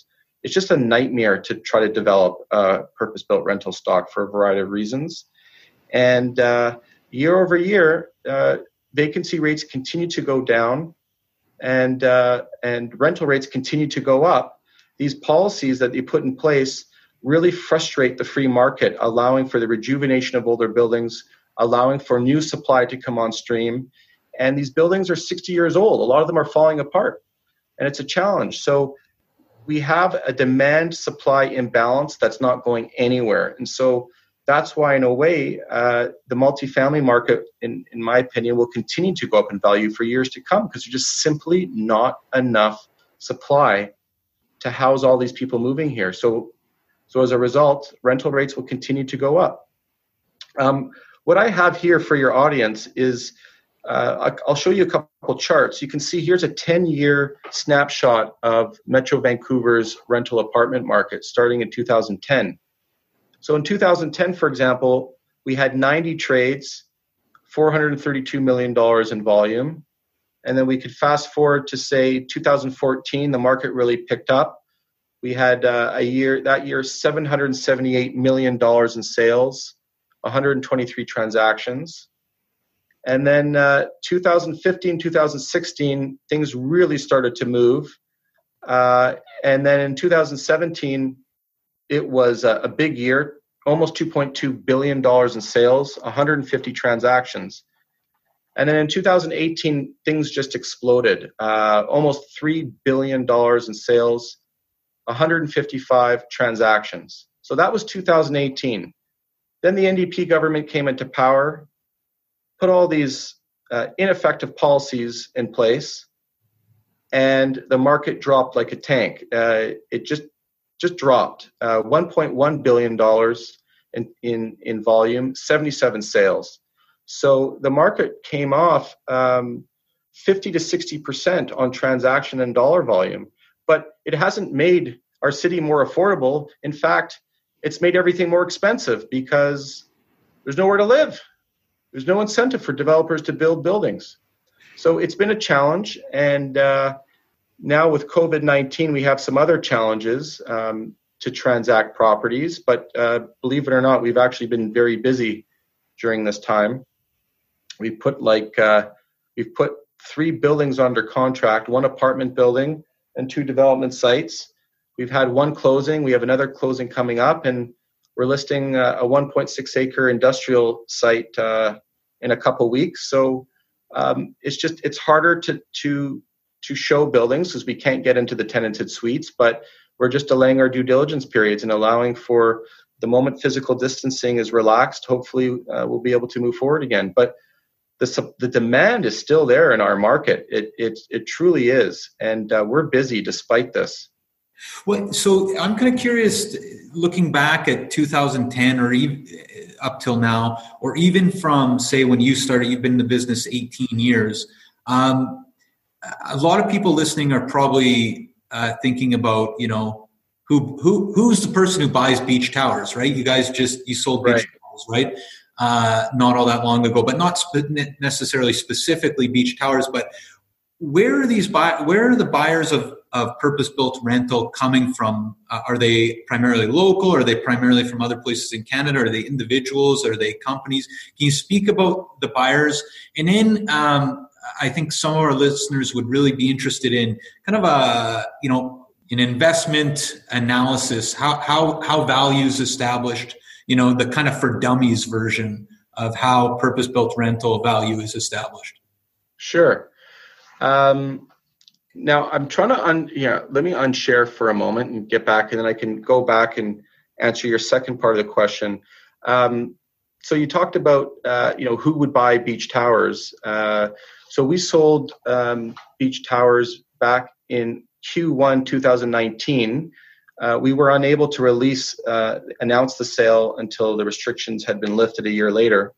it's just a nightmare to try to develop a purpose-built rental stock for a variety of reasons. And uh, year over year, uh, vacancy rates continue to go down, and uh, and rental rates continue to go up. These policies that they put in place really frustrate the free market, allowing for the rejuvenation of older buildings, allowing for new supply to come on stream. And these buildings are sixty years old. A lot of them are falling apart, and it's a challenge. So we have a demand-supply imbalance that's not going anywhere. And so that's why, in a way, uh, the multifamily market, in, in my opinion, will continue to go up in value for years to come, because there's just simply not enough supply to house all these people moving here. So, so as a result, rental rates will continue to go up. Um, what I have here for your audience is, uh, I'll show you a couple charts. You can see here's a ten-year snapshot of Metro Vancouver's rental apartment market starting in two thousand ten. So in two thousand ten, for example, we had ninety trades, four hundred thirty-two million dollars in volume. And then we could fast forward to, say, two thousand fourteen, the market really picked up. We had uh, a year, that year, seven hundred seventy-eight million dollars in sales, one hundred twenty-three transactions. And then uh, two thousand fifteen, two thousand sixteen, things really started to move. Uh, and then in two thousand seventeen, it was a, a big year, almost two point two billion dollars in sales, one hundred fifty transactions. And then in two thousand eighteen, things just exploded. Uh, almost three billion dollars in sales, one hundred fifty-five transactions. So that was two thousand eighteen. Then the N D P government came into power, put all these uh, ineffective policies in place, and the market dropped like a tank. Uh, it just just dropped. Uh, one point one billion dollars in, in, in volume, seventy-seven sales. So the market came off um, fifty to sixty percent on transaction and dollar volume. But it hasn't made our city more affordable. In fact, it's made everything more expensive because there's nowhere to live. There's no incentive for developers to build buildings. So it's been a challenge. And uh, now with COVID nineteen, we have some other challenges um, to transact properties. But uh, believe it or not, we've actually been very busy during this time. We put like uh, we've put three buildings under contract, one apartment building and two development sites. We've had one closing. We have another closing coming up, and we're listing uh, a one point six acre industrial site uh, in a couple weeks. So um, it's just it's harder to to to show buildings because we can't get into the tenanted suites, but we're just delaying our due diligence periods and allowing for the moment physical distancing is relaxed. Hopefully, uh, we'll be able to move forward again. But the the demand is still there in our market. It it it truly is, and uh, we're busy despite this. Well, so I'm kind of curious, looking back at two thousand ten or even up till now, or even from, say, when you started, you've been in the business eighteen years. Um, a lot of people listening are probably uh, thinking about, you know, who who who's the person who buys Beach Towers, right? You guys just, you sold Beach Right. Towers, right? Uh, not all that long ago, but not spe- necessarily specifically Beach Towers, but where are these buy- where are the buyers of, of purpose-built rental coming from? Uh, are they primarily local? Are they primarily from other places in Canada? Are they individuals? Are they companies? Can you speak about the buyers? And then um, I think some of our listeners would really be interested in kind of a, you know, an investment analysis, how how how value is established, you know, the kind of for dummies version of how purpose-built rental value is established. Sure. Um, now I'm trying to un, yeah, let me unshare for a moment and get back, and then I can go back and answer your second part of the question. Um, so you talked about, uh, you know, who would buy Beach Towers. Uh, so we sold um, Beach Towers back in Q one twenty nineteen. Uh, we were unable to release, uh, announce the sale until the restrictions had been lifted a year later.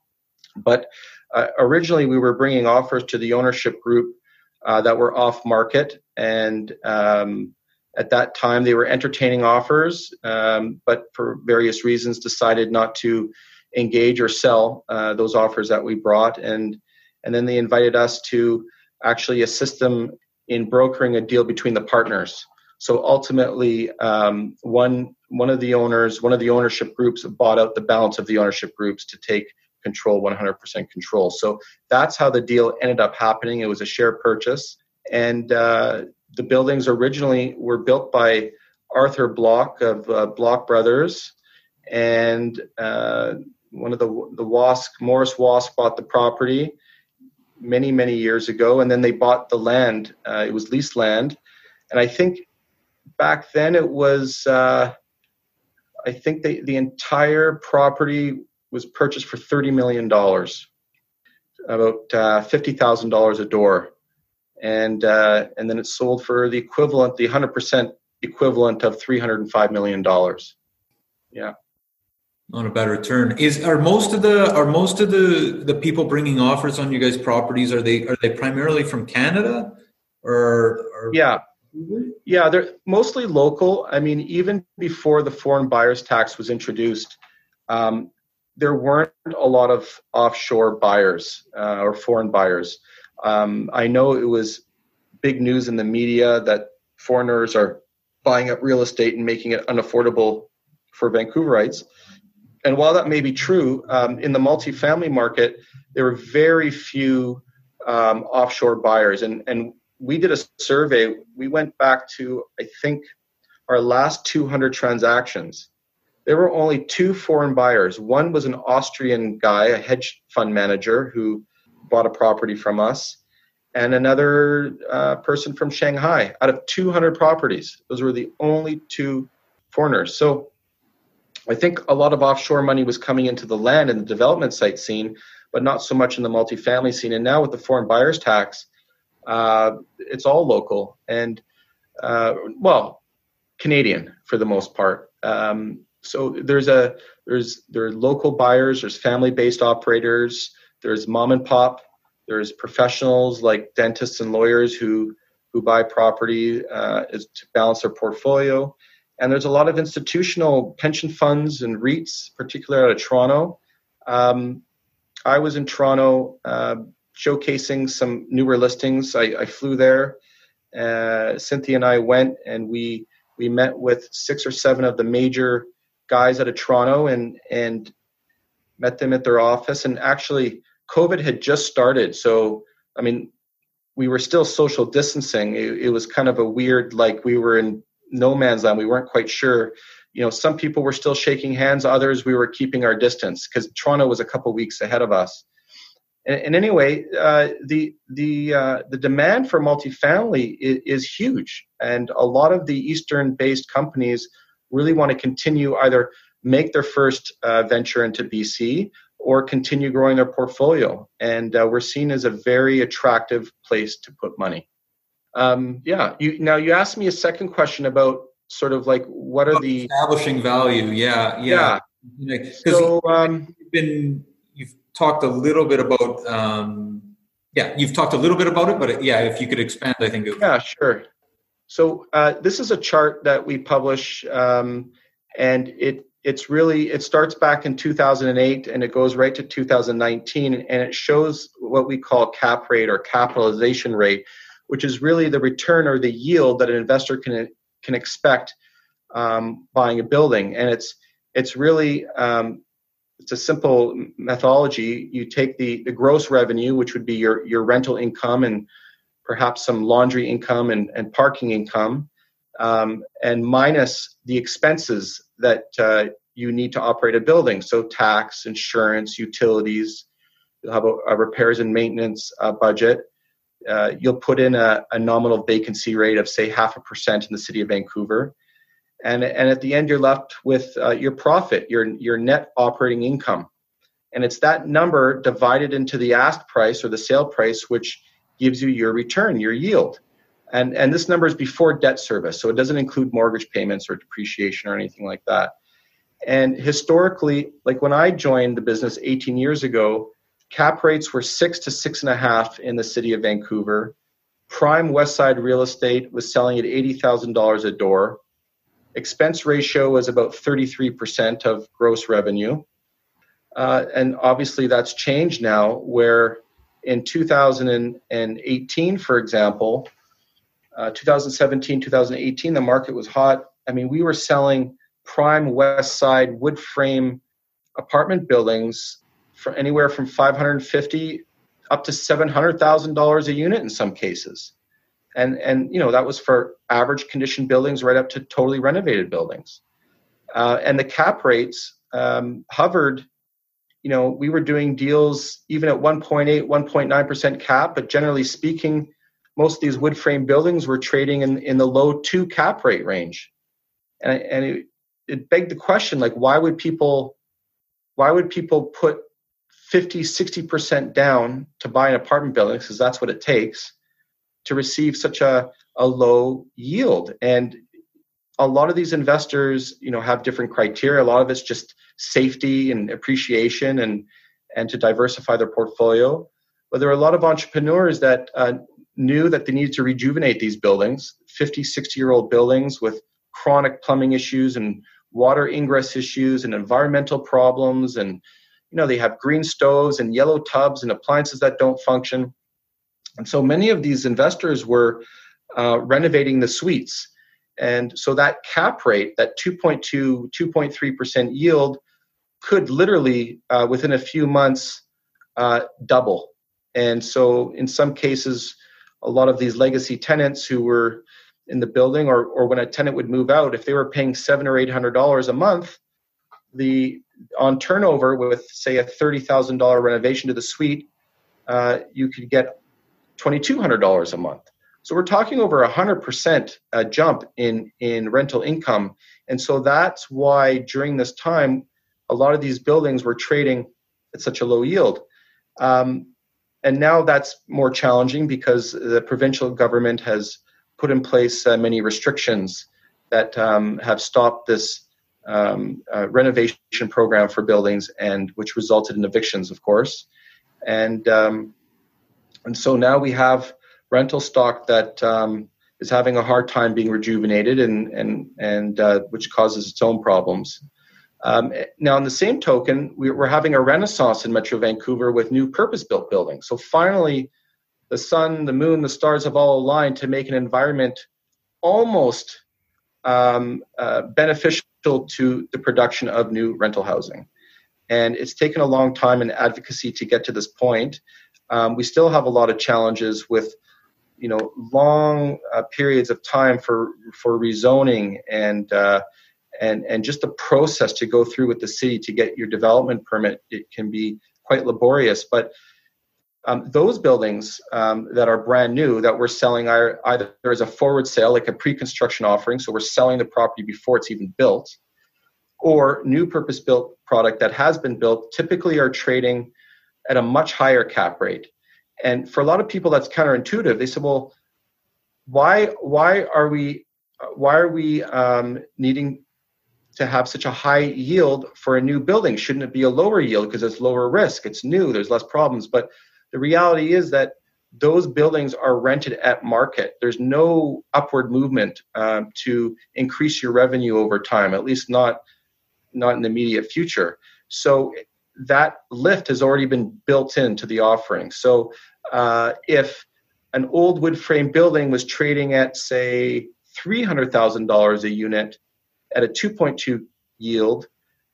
But uh, originally, we were bringing offers to the ownership group uh, that were off market, and um, at that time, they were entertaining offers, um, but for various reasons, decided not to engage or sell uh, those offers that we brought, and and then they invited us to actually assist them in brokering a deal between the partners. So ultimately, um, one one of the owners, one of the ownership groups bought out the balance of the ownership groups to take control, one hundred percent control. So that's how the deal ended up happening. It was a share purchase. And uh, the buildings originally were built by Arthur Block of uh, Block Brothers. And uh, one of the, the Wask, Morris Wask bought the property many, many years ago. And then they bought the land. Uh, it was leased land. And I think back then it was, uh, I think they, the entire property was purchased for thirty million dollars, about uh, fifty thousand dollars a door. And uh, and then it sold for the equivalent, the one hundred percent equivalent of three hundred five million dollars. Yeah. On a bad return. Is are most of the are most of the, the people bringing offers on you guys' properties, are they are they primarily from Canada or, or yeah. Yeah, they're mostly local. I mean, even before the foreign buyers tax was introduced, um, there weren't a lot of offshore buyers uh, or foreign buyers. Um, I know it was big news in the media that foreigners are buying up real estate and making it unaffordable for Vancouverites. And while that may be true, um, in the multifamily market, there were very few um, offshore buyers. And, and we did a survey. We went back to, I think, our last two hundred transactions. There were only two foreign buyers. One was an Austrian guy, a hedge fund manager who bought a property from us, and another uh, person from Shanghai out of two hundred properties. Those were the only two foreigners. So I think a lot of offshore money was coming into the land and the development site scene, but not so much in the multifamily scene. And now with the foreign buyers tax, uh, it's all local and, uh, well, Canadian for the most part. Um, so there's a there's there are local buyers, there's family-based operators, there's mom and pop, there's professionals like dentists and lawyers who who buy property uh, is to balance their portfolio. And there's a lot of institutional pension funds and REITs, particularly out of Toronto. Um, I was in Toronto uh, showcasing some newer listings. I, I flew there. Uh, Cynthia and I went and we we met with six or seven of the major guys out of Toronto and and met them at their office. And actually, COVID had just started. So, I mean, we were still social distancing. It, it was kind of a weird, like we were in no man's land. We weren't quite sure. You know, some people were still shaking hands. Others, we were keeping our distance because Toronto was a couple weeks ahead of us. And, and anyway, uh, the the uh, the demand for multifamily is, is huge, and a lot of the Eastern-based companies really want to continue either make their first uh, venture into B C or continue growing their portfolio. And uh, we're seen as a very attractive place to put money. Um, yeah. You, now you asked me a second question about sort of like what are the establishing value? Yeah, yeah. yeah. Because so um, you've been you've talked a little bit about um, yeah you've talked a little bit about it, but yeah, if you could expand, I think. It would. Yeah, sure. So uh, this is a chart that we publish, um, and it it's really it starts back in two thousand eight and it goes right to two thousand nineteen, and it shows what we call cap rate or capitalization rate, which is really the return or the yield that an investor can can expect um, buying a building. And it's it's really um, it's a simple methodology. You take the the gross revenue, which would be your your rental income and perhaps some laundry income and, and parking income, um, and minus the expenses that uh, you need to operate a building. So tax, insurance, utilities, you'll have a, a repairs and maintenance uh, budget. Uh, you'll put in a, a nominal vacancy rate of, say, half a percent in the city of Vancouver. And, and at the end, you're left with uh, your profit, your, your net operating income. And it's that number divided into the ask price or the sale price, which gives you your return, your yield. And, and this number is before debt service, so it doesn't include mortgage payments or depreciation or anything like that. And historically, like when I joined the business eighteen years ago, cap rates were six to six and a half in the city of Vancouver. Prime West Side real estate was selling at eighty thousand dollars a door. Expense ratio was about thirty-three percent of gross revenue. Uh, and obviously that's changed now, where in two thousand eighteen, for example, uh, two thousand seventeen, two thousand eighteen, the market was hot. I mean, we were selling prime West Side wood frame apartment buildings for anywhere from five hundred fifty up to seven hundred thousand dollars a unit in some cases. And, and you know, that was for average condition buildings right up to totally renovated buildings. Uh, and the cap rates um, hovered, you know, we were doing deals even at one point eight, one point nine percent cap, but generally speaking, most of these wood frame buildings were trading in, in the low two cap rate range. And, and it, it begged the question, like, why would people, why would people put fifty, sixty percent down to buy an apartment building? Because that's what it takes to receive such a, a low yield. And a lot of these investors, you know, have different criteria. A lot of it's just safety and appreciation and, and to diversify their portfolio. But there are a lot of entrepreneurs that uh, knew that they needed to rejuvenate these buildings, fifty, sixty-year-old buildings with chronic plumbing issues and water ingress issues and environmental problems. And, you know, they have green stoves and yellow tubs and appliances that don't function. And so many of these investors were uh, renovating the suites. And so that cap rate, that two point two, two point three percent yield could literally, uh, within a few months, uh, double. And so in some cases, a lot of these legacy tenants who were in the building, or, or when a tenant would move out, if they were paying seven or eight hundred dollars a month, the on turnover with, say, a thirty thousand dollars renovation to the suite, uh, you could get twenty-two hundred dollars a month. So we're talking over a hundred percent jump in, in rental income. And so that's why during this time, a lot of these buildings were trading at such a low yield. Um, and now that's more challenging because the provincial government has put in place uh, many restrictions that um, have stopped this um, uh, renovation program for buildings, and which resulted in evictions, of course. And um, and so now we have rental stock that um, is having a hard time being rejuvenated, and and and uh, which causes its own problems. Um, now, on the same token, we're having a renaissance in Metro Vancouver with new purpose-built buildings. So finally, the sun, the moon, the stars have all aligned to make an environment almost um, uh, beneficial to the production of new rental housing. And it's taken a long time in advocacy to get to this point. Um, we still have a lot of challenges with, you know, long uh, periods of time for for rezoning and uh, and and just the process to go through with the city to get your development permit. It can be quite laborious, but um, those buildings um, that are brand new that we're selling are either as a forward sale, like a pre-construction offering, so we're selling the property before it's even built, or new purpose-built product that has been built, typically are trading at a much higher cap rate. And for a lot of people, that's counterintuitive. They say, "Well, why why are we why are we um, needing to have such a high yield for a new building? Shouldn't it be a lower yield because it's lower risk? It's new. There's less problems." But the reality is that those buildings are rented at market. There's no upward movement um, to increase your revenue over time, at least not not in the immediate future. So that lift has already been built into the offering. So uh, if an old wood frame building was trading at, say, three hundred thousand dollars a unit at a two point two yield,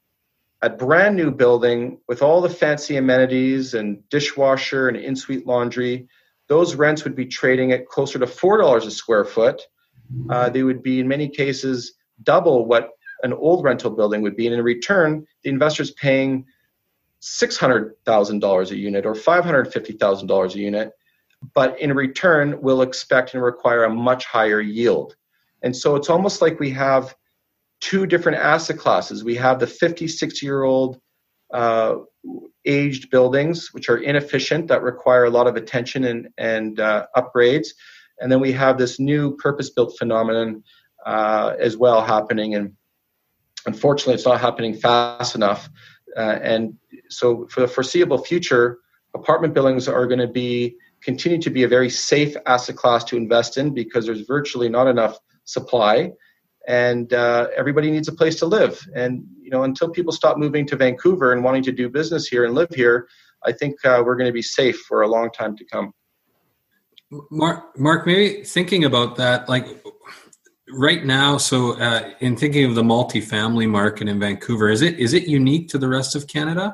a brand new building with all the fancy amenities and dishwasher and in-suite laundry, those rents would be trading at closer to four dollars a square foot. Uh, they would be, in many cases, double what an old rental building would be. And in return, the investor's paying six hundred thousand dollars a unit or five hundred fifty thousand dollars a unit, but in return will expect and require a much higher yield. And so it's almost like we have two different asset classes. We have the fifty, sixty-year-old uh, aged buildings, which are inefficient, that require a lot of attention and, and uh, upgrades. And then we have this new purpose-built phenomenon uh, as well happening. And unfortunately, it's not happening fast enough. Uh, and so for the foreseeable future, apartment buildings are going to be continue to be a very safe asset class to invest in because there's virtually not enough supply, and uh, everybody needs a place to live. And you know, until people stop moving to Vancouver and wanting to do business here and live here, I think uh, we're going to be safe for a long time to come. Mark, Mark, maybe thinking about that, like right now, so uh, in thinking of the multifamily market in Vancouver, is it is it unique to the rest of Canada?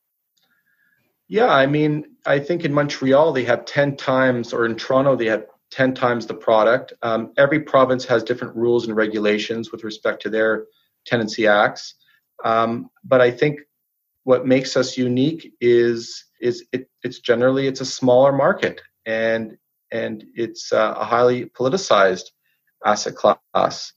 Yeah, I mean, I think in Montreal they have ten times, or in Toronto they have ten times the product. Um, every province has different rules and regulations with respect to their tenancy acts. Um, but I think what makes us unique is is it, it's generally it's a smaller market, and and it's uh, a highly politicized asset class.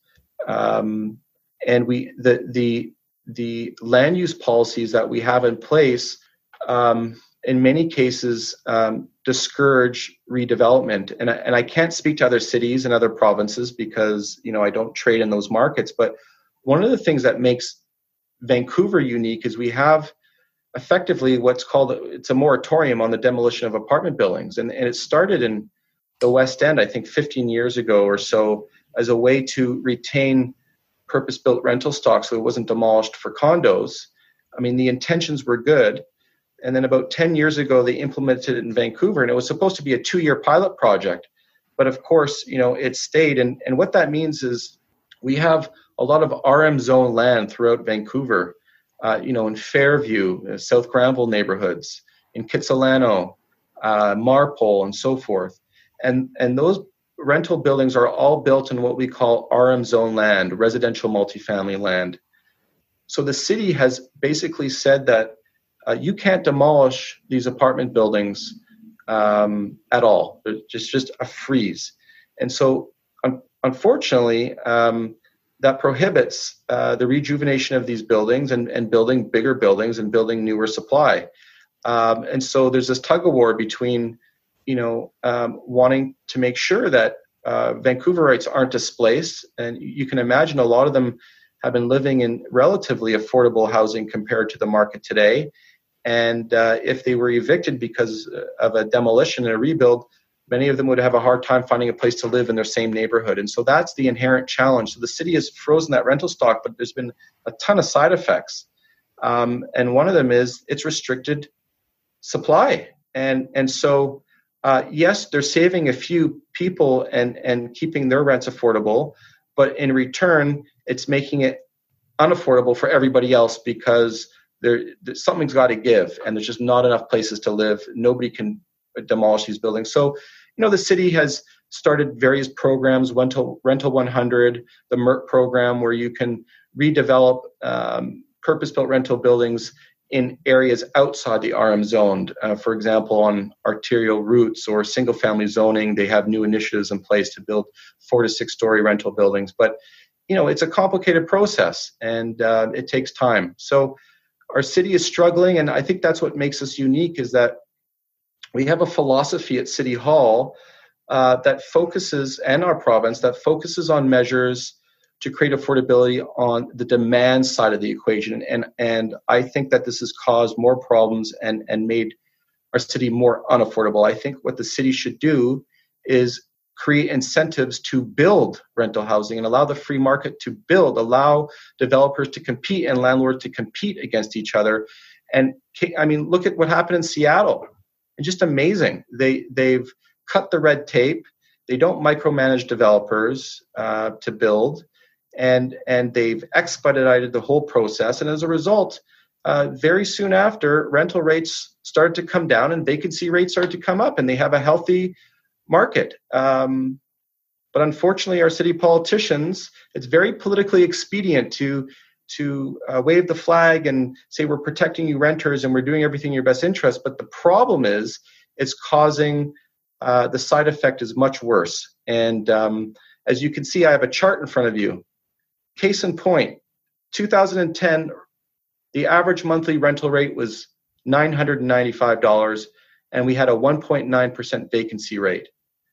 Um, and we the the the land use policies that we have in place, um, in many cases, um, discourage redevelopment. And I, and I can't speak to other cities and other provinces because you know I don't trade in those markets. But one of the things that makes Vancouver unique is we have effectively what's called it's a moratorium on the demolition of apartment buildings, and, and it started in the West End, I think fifteen years ago or so, as a way to retain purpose-built rental stock so it wasn't demolished for condos. I mean, the intentions were good. And then about ten years ago, they implemented it in Vancouver, and it was supposed to be a two-year pilot project. But of course, you know, it stayed. And, and what that means is we have a lot of R M zone land throughout Vancouver, uh, you know, in Fairview, uh, South Granville neighborhoods, in Kitsilano, uh, Marpole, and so forth. And, and those rental buildings are all built in what we call R M zone land, residential multifamily land. So the city has basically said that uh, you can't demolish these apartment buildings um, at all. There's just, just a freeze. And so un- unfortunately, um, that prohibits uh, the rejuvenation of these buildings and, and building bigger buildings and building newer supply. Um, and so there's this tug of war between you know, um, wanting to make sure that uh, Vancouverites aren't displaced. And you can imagine a lot of them have been living in relatively affordable housing compared to the market today. And uh, if they were evicted because of a demolition and a rebuild, many of them would have a hard time finding a place to live in their same neighborhood. And so that's the inherent challenge. So the city has frozen that rental stock, but there's been a ton of side effects. Um, and one of them is it's restricted supply. And, and so Uh, yes, they're saving a few people and, and keeping their rents affordable, but in return, it's making it unaffordable for everybody else because there something's got to give, and there's just not enough places to live. Nobody can demolish these buildings. So, you know, the city has started various programs, Rental, Rental one hundred, the M E R C program, where you can redevelop um, purpose-built rental buildings in areas outside the R M zone. Uh, for example, on arterial routes or single-family zoning, they have new initiatives in place to build four to six-story rental buildings. But, you know, it's a complicated process, and uh, it takes time. So our city is struggling, and I think that's what makes us unique is that we have a philosophy at City Hall uh, that focuses, and our province, that focuses on measures to create affordability on the demand side of the equation. And, and I think that this has caused more problems and, and made our city more unaffordable. I think what the city should do is create incentives to build rental housing and allow the free market to build, allow developers to compete and landlords to compete against each other. And I mean, look at what happened in Seattle. It's just amazing. They, they've cut the red tape. They don't micromanage developers uh, to build. And and they've expedited the whole process. And as a result, uh, very soon after, rental rates started to come down and vacancy rates started to come up, and they have a healthy market. Um, but unfortunately, our city politicians, it's very politically expedient to to uh, wave the flag and say we're protecting you renters and we're doing everything in your best interest. But the problem is it's causing uh, the side effect is much worse. And um, as you can see, I have a chart in front of you. Case in point, two thousand ten, the average monthly rental rate was nine hundred ninety-five dollars, and we had a one point nine percent vacancy rate.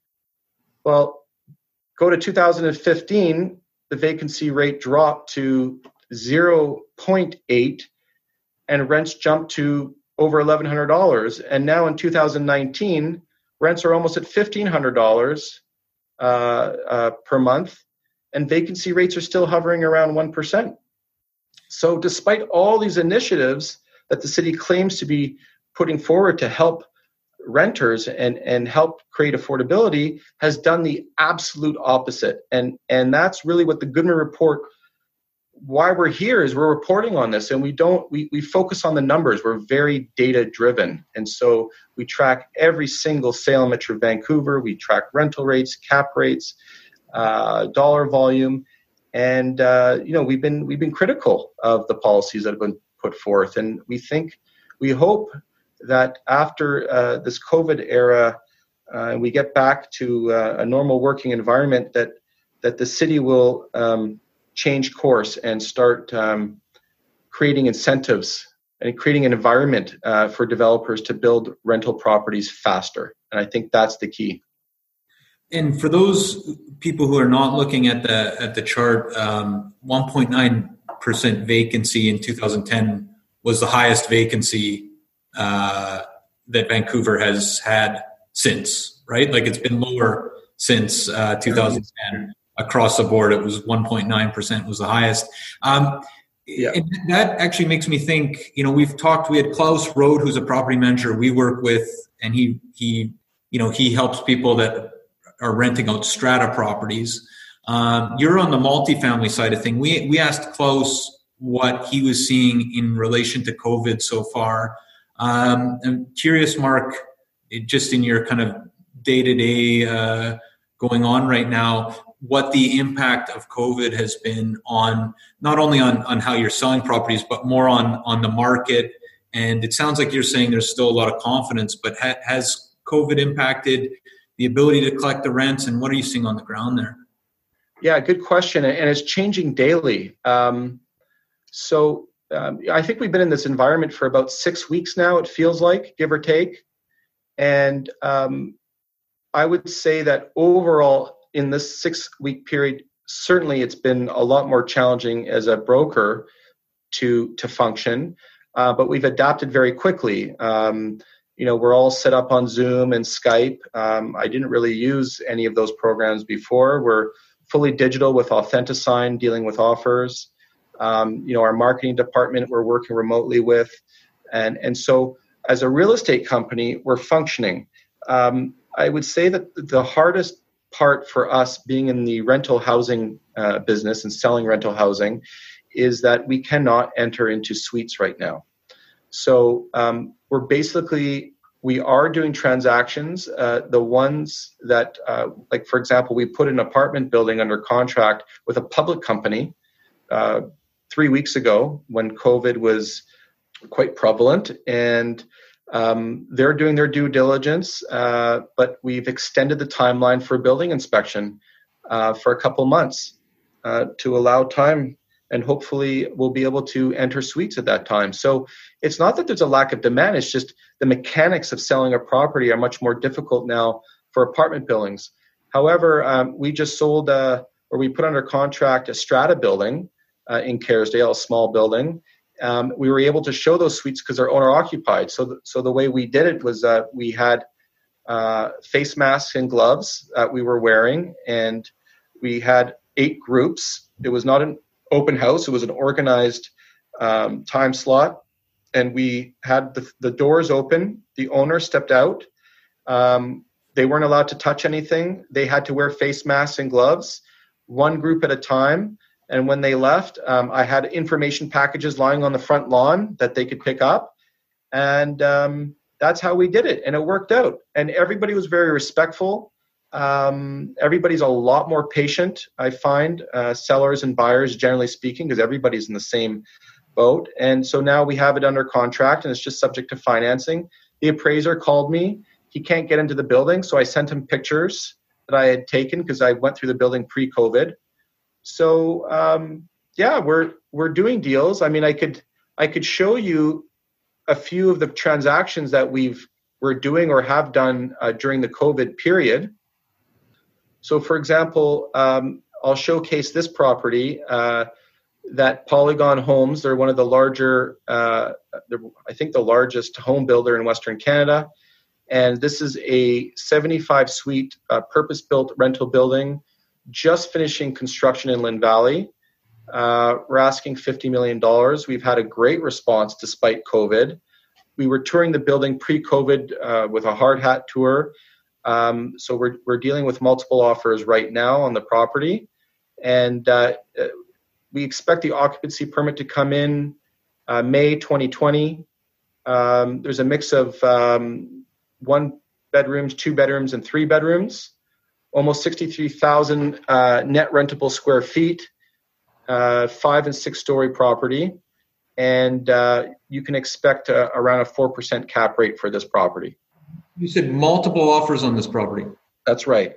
Well, go to two thousand fifteen, the vacancy rate dropped to zero point eight, and rents jumped to over eleven hundred dollars. And now in two thousand nineteen, rents are almost at fifteen hundred dollars uh, uh, per month. And vacancy rates are still hovering around one percent. So despite all these initiatives that the city claims to be putting forward to help renters and, and help create affordability has done the absolute opposite. And, and that's really what the Goodman Report, why we're here is we're reporting on this, and we don't, we, we focus on the numbers. We're very data driven. And so we track every single sale in Metro Vancouver. We track rental rates, cap rates, uh, dollar volume. And, uh, you know, we've been, we've been critical of the policies that have been put forth. And we think, we hope that after uh, this COVID era, uh, we get back to uh, a normal working environment, that, that the city will, um, change course and start um, creating incentives and creating an environment uh, for developers to build rental properties faster. And I think that's the key. And for those people who are not looking at the at the chart, um, one point nine percent vacancy in two thousand ten was the highest vacancy uh, that Vancouver has had since, right? Like, it's been lower since uh, two thousand ten. Across the board, it was one point nine percent was the highest. Um, yeah. And that actually makes me think, you know, we've talked, we had Klaus Rode, who's a property manager we work with, and he, he, you know, he helps people that are renting out strata properties. Um, you're on the multifamily side of thing. We, we asked Klaus what he was seeing in relation to COVID so far. Um, I'm curious, Mark, just in your kind of day-to-day uh, going on right now, what the impact of COVID has been on, not only on, on how you're selling properties, but more on, on the market. And it sounds like you're saying there's still a lot of confidence, but ha- has COVID impacted the ability to collect the rents, and what are you seeing on the ground there? Yeah, good question. And it's changing daily. Um, so um, I think we've been in this environment for about six weeks now, it feels like, give or take. And um, I would say that overall, in this six-week period, certainly it's been a lot more challenging as a broker to to function, uh, but we've adapted very quickly. Um, you know, we're all set up on Zoom and Skype. Um, I didn't really use any of those programs before. We're fully digital with Authentisign, dealing with offers. Um, you know, our marketing department we're working remotely with, and and so as a real estate company, we're functioning. Um, I would say that the hardest part for us being in the rental housing uh, business and selling rental housing is that we cannot enter into suites right now. So um, we're basically, we are doing transactions. Uh, the ones that, uh, like for example, we put an apartment building under contract with a public company uh, three weeks ago when COVID was quite prevalent, and Um, they're doing their due diligence, uh, but we've extended the timeline for building inspection uh, for a couple months uh, to allow time, and hopefully we'll be able to enter suites at that time. So it's not that there's a lack of demand, it's just the mechanics of selling a property are much more difficult now for apartment buildings. However, um, we just sold, uh, or we put under contract a strata building uh, in Kerrisdale, a small building. Um, we were able to show those suites because they're owner occupied. So, th- so the way we did it was that uh, we had uh, face masks and gloves that we were wearing, and we had eight groups. It was not an open house; it was an organized um, time slot, and we had the, the doors open. The owner stepped out. Um, they weren't allowed to touch anything. They had to wear face masks and gloves, one group at a time. And when they left, um, I had information packages lying on the front lawn that they could pick up. And um, that's how we did it. And it worked out. And everybody was very respectful. Um, everybody's a lot more patient, I find, uh, sellers and buyers, generally speaking, because everybody's in the same boat. And so now we have it under contract, and it's just subject to financing. The appraiser called me. He can't get into the building. So I sent him pictures that I had taken because I went through the building pre-COVID. So um, yeah, we're we're doing deals. I mean, I could I could show you a few of the transactions that we've we're doing or have done uh, during the COVID period. So, for example, um, I'll showcase this property uh, that Polygon Homes. They're one of the larger, uh, I think, the largest home builder in Western Canada, and this is a seventy-five suite uh, purpose-built rental building. Just finishing construction in Lynn Valley. Uh, we're asking fifty million dollars. We've had a great response despite COVID. we were touring the building pre-COVID uh, with a hard hat tour. Um, so we're we're dealing with multiple offers right now on the property, and uh, we expect the occupancy permit to come in uh, May twenty twenty. Um, there's a mix of um, one bedrooms, two bedrooms, and three bedrooms. Almost sixty-three thousand uh, net rentable square feet, uh, five and six story property, and uh, you can expect uh, around a four percent cap rate for this property. You said multiple offers on this property. That's right.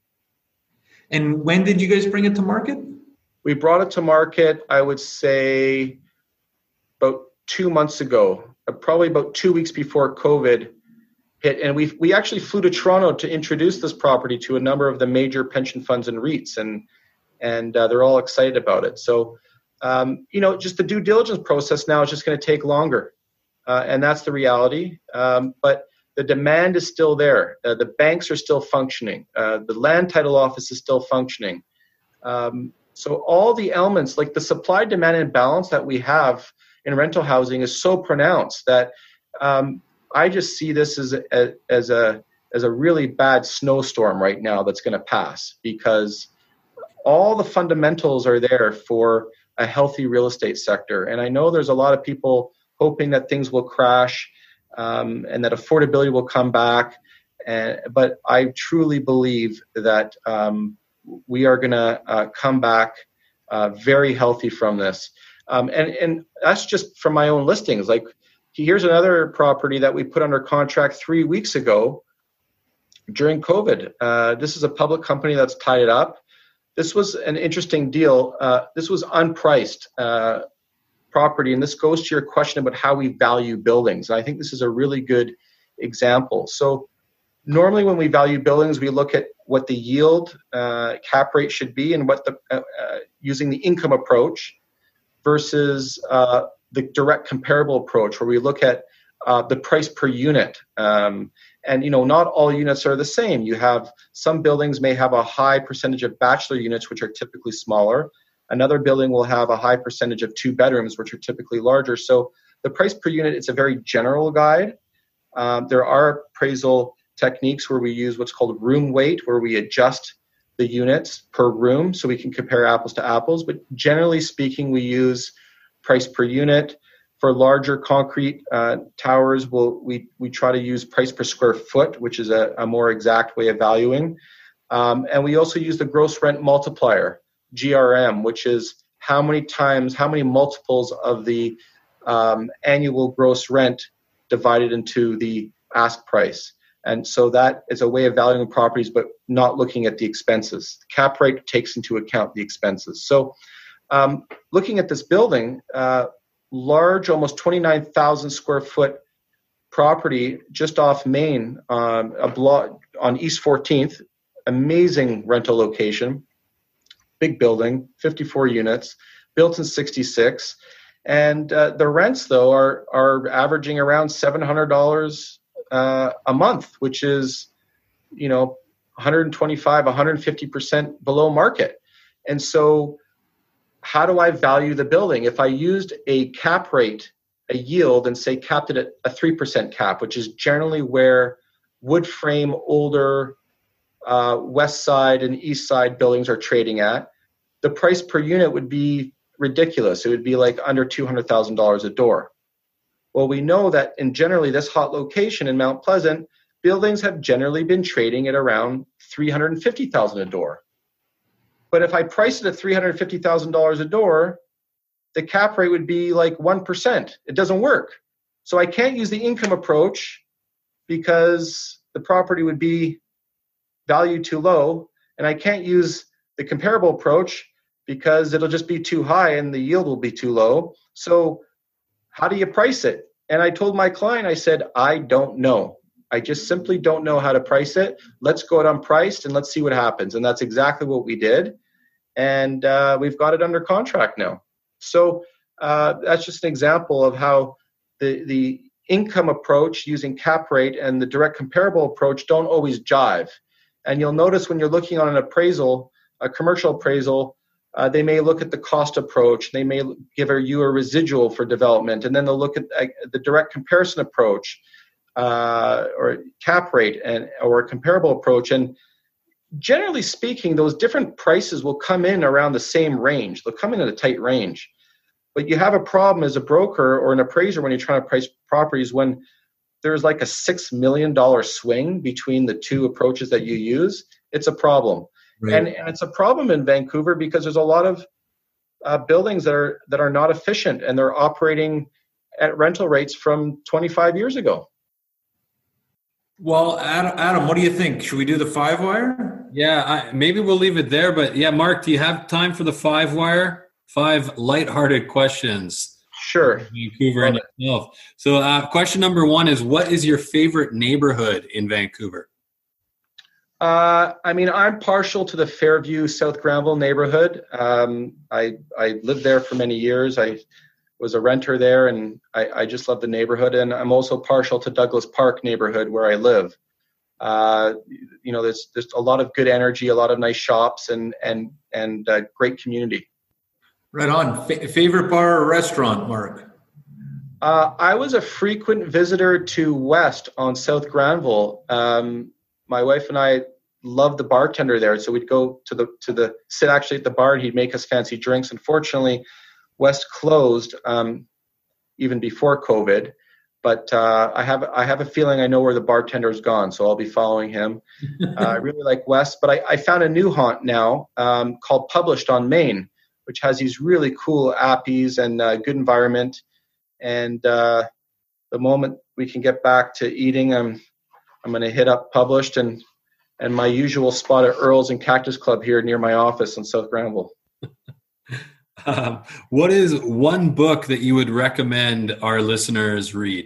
And when did you guys bring it to market? We brought it to market, I would say, about two months ago, uh, probably about two weeks before COVID hit. And we we actually flew to Toronto to introduce this property to a number of the major pension funds and REITs, and and uh, they're all excited about it. So, um, you know, just the due diligence process now is just going to take longer, uh, and that's the reality. Um, but the demand is still there. Uh, the banks are still functioning. Uh, the land title office is still functioning. Um, so all the elements, like the supply-demand imbalance that we have in rental housing, is so pronounced that um, I just see this as a, as a as a really bad snowstorm right now that's going to pass, because all the fundamentals are there for a healthy real estate sector. And I know there's a lot of people hoping that things will crash um, and that affordability will come back. And, but I truly believe that um, we are going to uh, come back uh, very healthy from this. Um, and, and that's just from my own listings. Like, here's another property that we put under contract three weeks ago during COVID. Uh, this is a public company that's tied it up. This was an interesting deal. Uh, this was unpriced uh, property, and this goes to your question about how we value buildings. And I think this is a really good example. So normally when we value buildings, we look at what the yield uh, cap rate should be and what the uh, uh, using the income approach versus uh, the direct comparable approach, where we look at uh, the price per unit. Um, and, you know, not all units are the same. You have some buildings may have a high percentage of bachelor units, which are typically smaller. Another building will have a high percentage of two bedrooms, which are typically larger. So the price per unit, it's a very general guide. Um, there are appraisal techniques where we use what's called room weight, where we adjust the units per room so we can compare apples to apples. But generally speaking, we use price per unit. For larger concrete uh, towers, we'll, we we try to use price per square foot, which is a, a more exact way of valuing. Um, and we also use the gross rent multiplier, G R M, which is how many times, how many multiples of the um, annual gross rent divided into the ask price. And so that is a way of valuing properties, but not looking at the expenses. The cap rate takes into account the expenses. So um, looking at this building, uh, large, almost twenty-nine thousand square foot property just off Main, um, a block on East fourteenth, amazing rental location, big building, fifty-four units, built in sixty-six. And uh, the rents, though, are are averaging around seven hundred dollars uh, a month, which is, you know, one hundred twenty-five, one hundred fifty percent below market. And so how do I value the building? If I used a cap rate, a yield, and say capped it at a three percent cap, which is generally where wood frame, older uh, west side and east side buildings are trading at, the price per unit would be ridiculous. It would be like under two hundred thousand dollars a door. Well, we know that in generally this hot location in Mount Pleasant, buildings have generally been trading at around three hundred fifty thousand dollars a door. But if I price it at three hundred fifty thousand dollars a door, the cap rate would be like one percent. It doesn't work. So I can't use the income approach because the property would be valued too low. And I can't use the comparable approach because it'll just be too high and the yield will be too low. So how do you price it? And I told my client, I said, I don't know. I just simply don't know how to price it. Let's go it unpriced and let's see what happens. And that's exactly what we did. And uh, we've got it under contract now. So uh, that's just an example of how the, the income approach using cap rate and the direct comparable approach don't always jive. And you'll notice when you're looking on an appraisal, a commercial appraisal, Uh, they may look at the cost approach. They may give you a residual for development, and then they'll look at uh, the direct comparison approach, uh, or cap rate, and or a comparable approach. And generally speaking, those different prices will come in around the same range. They'll come in at a tight range. But you have a problem as a broker or an appraiser when you're trying to price properties when there's like a six million dollars swing between the two approaches that you use. It's a problem. Right. And, and it's a problem in Vancouver because there's a lot of uh, buildings that are that are not efficient, and they're operating at rental rates from twenty-five years ago. Well, Adam, Adam, what do you think? Should we do the five wire? Yeah, I, maybe we'll leave it there. But yeah, Mark, do you have time for the five wire? Five lighthearted questions. Sure. Vancouver and itself. So uh, question number one is, what is your favorite neighborhood in Vancouver? Uh, I mean, I'm partial to the Fairview, South Granville neighborhood. Um, I I lived there for many years. I was a renter there, and I, I just love the neighborhood. And I'm also partial to Douglas Park neighborhood where I live. Uh, you know, there's there's a lot of good energy, a lot of nice shops, and and and uh, great community. Right on. F- favorite bar or restaurant, Mark? Uh, I was a frequent visitor to West on South Granville. Um, my wife and I loved the bartender there, so we'd go to the to the sit actually at the bar, and he'd make us fancy drinks. Unfortunately, West closed um, even before COVID, but uh, I have I have a feeling I know where the bartender's gone, so I'll be following him. uh, I really like West, but I, I found a new haunt now um, called Published on Main, which has these really cool appies and uh, good environment. And uh, the moment we can get back to eating, I'm I'm going to hit up Published and and my usual spot at Earl's and Cactus Club here near my office in South Granville. um, what is one book that you would recommend our listeners read?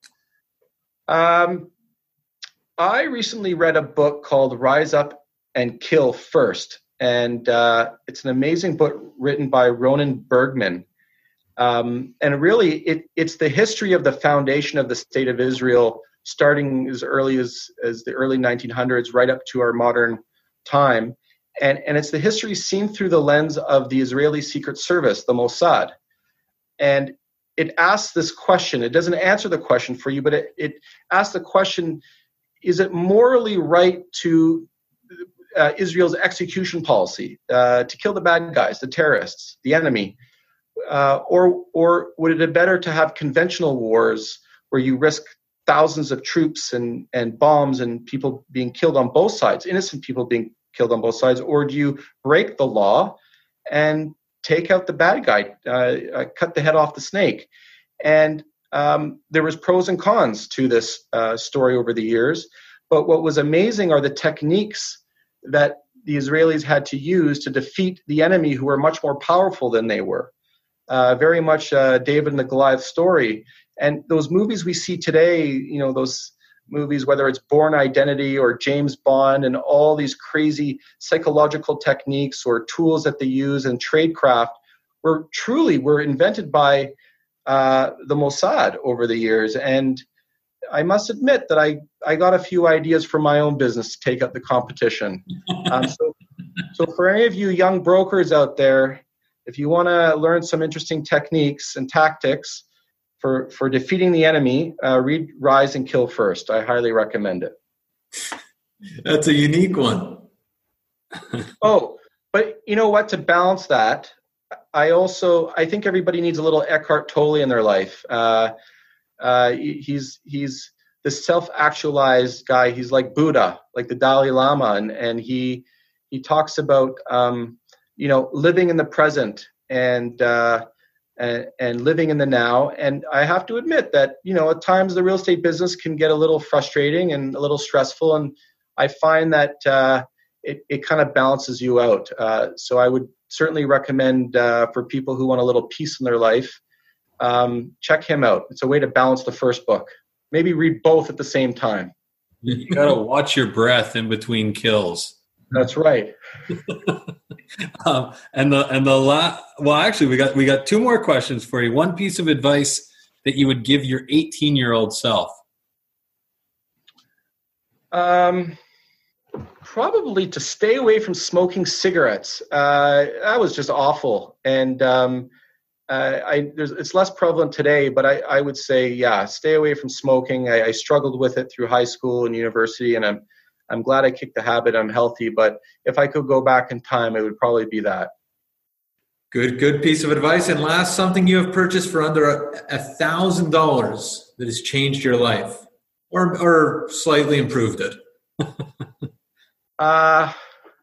Um, I recently read a book called Rise Up and Kill First. And uh, it's an amazing book written by Ronan Bergman. Um, and really, it, it's the history of the foundation of the State of Israel, starting as early as, as the early nineteen hundreds, right up to our modern time. And, and it's the history seen through the lens of the Israeli Secret Service, the Mossad. And it asks this question. It doesn't answer the question for you, but it, it asks the question, is it morally right to Uh, Israel's execution policy, uh, to kill the bad guys, the terrorists, the enemy? Uh, or or would it be better to have conventional wars where you risk thousands of troops and, and bombs and people being killed on both sides, innocent people being killed on both sides? Or do you break the law and take out the bad guy, uh, uh, cut the head off the snake? And um, there was pros and cons to this uh, story over the years. But what was amazing are the techniques that the Israelis had to use to defeat the enemy, who were much more powerful than they were. Uh, very much uh, David and the Goliath story. And those movies we see today, you know, those movies, whether it's Bourne Identity or James Bond and all these crazy psychological techniques or tools that they use in tradecraft, were truly were invented by uh, the Mossad over the years. And I must admit that I, I got a few ideas for my own business to take up the competition. Um, so, so for any of you young brokers out there, if you want to learn some interesting techniques and tactics for, for defeating the enemy, uh, read Rise and Kill First. I highly recommend it. That's a unique one. Oh, but you know what? To balance that, I also I think everybody needs a little Eckhart Tolle in their life. Uh, uh, he's he's this self-actualized guy. He's like Buddha, like the Dalai Lama, and and he he talks about um, you know living in the present and. Uh, And, and living in the now. And I have to admit that, you know, at times the real estate business can get a little frustrating and a little stressful. And I find that uh, it, it kind of balances you out. Uh, so I would certainly recommend uh, for people who want a little peace in their life, um, check him out. It's a way to balance the first book. Maybe read both at the same time. You got to watch your breath in between kills. That's right. um, and the and the la- well, actually, we got we got two more questions for you. One piece of advice that you would give your eighteen-year-old self. Um, probably to stay away from smoking cigarettes. Uh, that was just awful. And um, uh, I, there's, it's less prevalent today, but I, I would say, yeah, stay away from smoking. I, I struggled with it through high school and university, and I'm I'm glad I kicked the habit. I'm healthy, but if I could go back in time, it would probably be that. Good, good piece of advice. And last, something you have purchased for under a thousand dollars that has changed your life, or or slightly improved it. uh,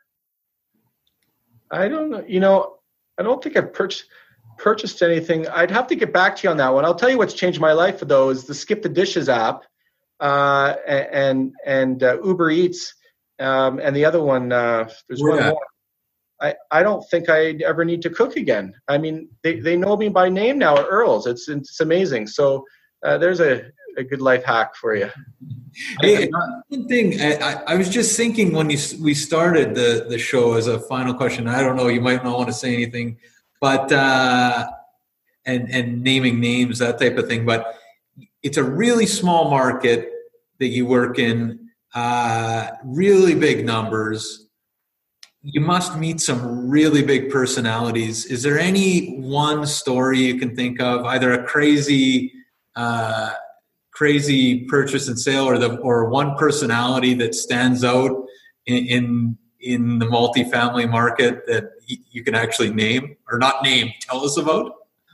I don't know. You know, I don't think I've purchased purchased anything. I'd have to get back to you on that one. I'll tell you what's changed my life though is the Skip the Dishes app, uh, and and uh, Uber Eats, um, and the other one. Uh, there's Where one that? more. I, I don't think I ever need to cook again. I mean, they, they know me by name now at Earl's. It's it's amazing. So uh, there's a, a good life hack for you. Hey, one thing I, I, I was just thinking when you, we started the, the show as a final question. I don't know, you might not want to say anything, but uh, and and naming names, that type of thing. But it's a really small market that you work in, uh, really big numbers. You must meet some really big personalities. Is there any one story you can think of, either a crazy, uh, crazy purchase and sale, or the or one personality that stands out in in, in the multifamily market that you can actually name or not name? Tell us about.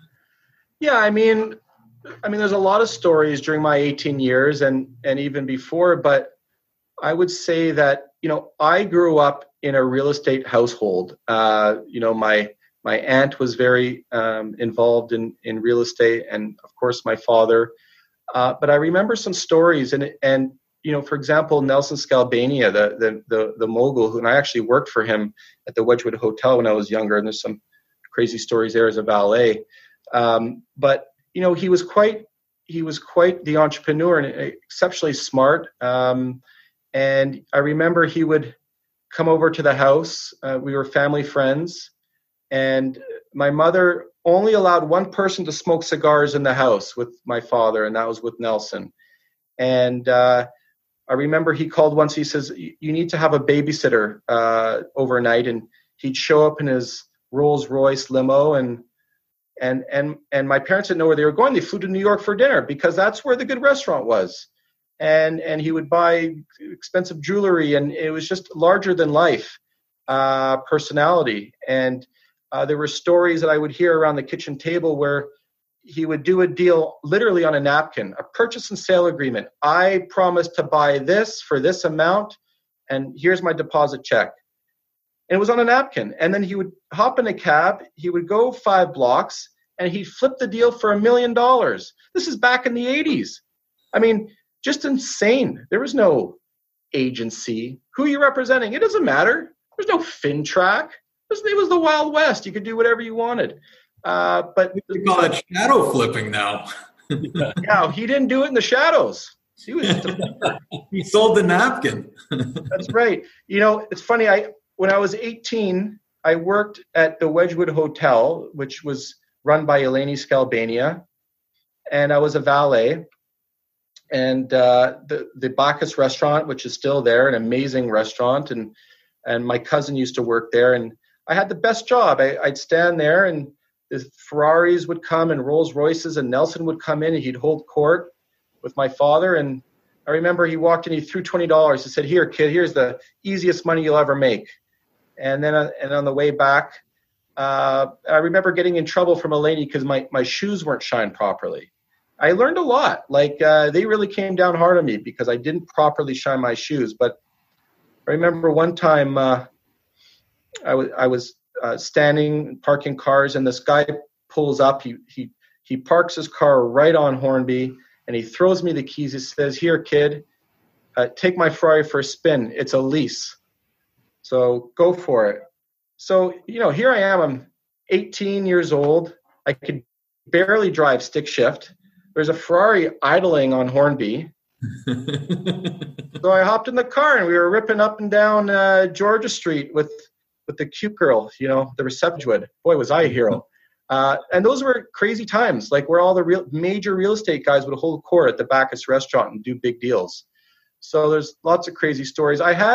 Yeah, I mean, I mean, there's a lot of stories during my eighteen years and and even before, but I would say that, you know, I grew up in a real estate household. Uh, you know, my my aunt was very um, involved in, in real estate, and of course my father. Uh, but I remember some stories, and and you know, for example, Nelson Scalbania, the the the, the mogul, who and I actually worked for him at the Wedgwood Hotel when I was younger, and there's some crazy stories there as a valet. Um, but you know, he was quite he was quite the entrepreneur and exceptionally smart. Um, and I remember he would come over to the house. Uh, we were family friends, and my mother only allowed one person to smoke cigars in the house with my father, and that was with Nelson. And uh, I remember he called once. He says, "You need to have a babysitter uh, overnight," and he'd show up in his Rolls Royce limo, and and and and my parents didn't know where they were going. They flew to New York for dinner because that's where the good restaurant was. And and he would buy expensive jewelry, and it was just larger than life uh, personality. And uh, there were stories that I would hear around the kitchen table where he would do a deal literally on a napkin, a purchase and sale agreement. I promised to buy this for this amount, and here's my deposit check. And it was on a napkin. And then he would hop in a cab, he would go five blocks, and he'd flip the deal for a million dollars. This is back in the eighties. I mean, just insane. There was no agency. Who are you representing? It doesn't matter. There's no FinTrack. It was the Wild West. You could do whatever you wanted. Uh, but We call it shadow flipping now. yeah, he didn't do it in the shadows. He was just a, He sold the napkin. that's right. You know, it's funny. I when I was eighteen, I worked at the Wedgwood Hotel, which was run by Eleni Scalbania, and I was a valet. And uh, the the Bacchus restaurant, which is still there, an amazing restaurant, and and my cousin used to work there, and I had the best job. I, I'd stand there, and the Ferraris would come, and Rolls Royces, and Nelson would come in, and he'd hold court with my father. And I remember he walked in, he threw twenty dollars. He said, "Here, kid, here's the easiest money you'll ever make." And then uh, and on the way back, uh, I remember getting in trouble from Eleni because my my shoes weren't shined properly. I learned a lot. Like uh, they really came down hard on me because I didn't properly shine my shoes. But I remember one time uh, I was I was uh, standing parking cars, and this guy pulls up. He he he parks his car right on Hornby, and he throws me the keys. He says, "Here, kid, uh, take my Ferrari for a spin. It's a lease, so go for it." So you know, here I am. I'm eighteen years old. I could barely drive stick shift. There's a Ferrari idling on Hornby. So I hopped in the car, and we were ripping up and down uh, Georgia Street with, with the cute girl, you know, the reception. Boy, was I a hero. Uh, and those were crazy times, like where all the real major real estate guys would hold court at the Bacchus restaurant and do big deals. So there's lots of crazy stories. I had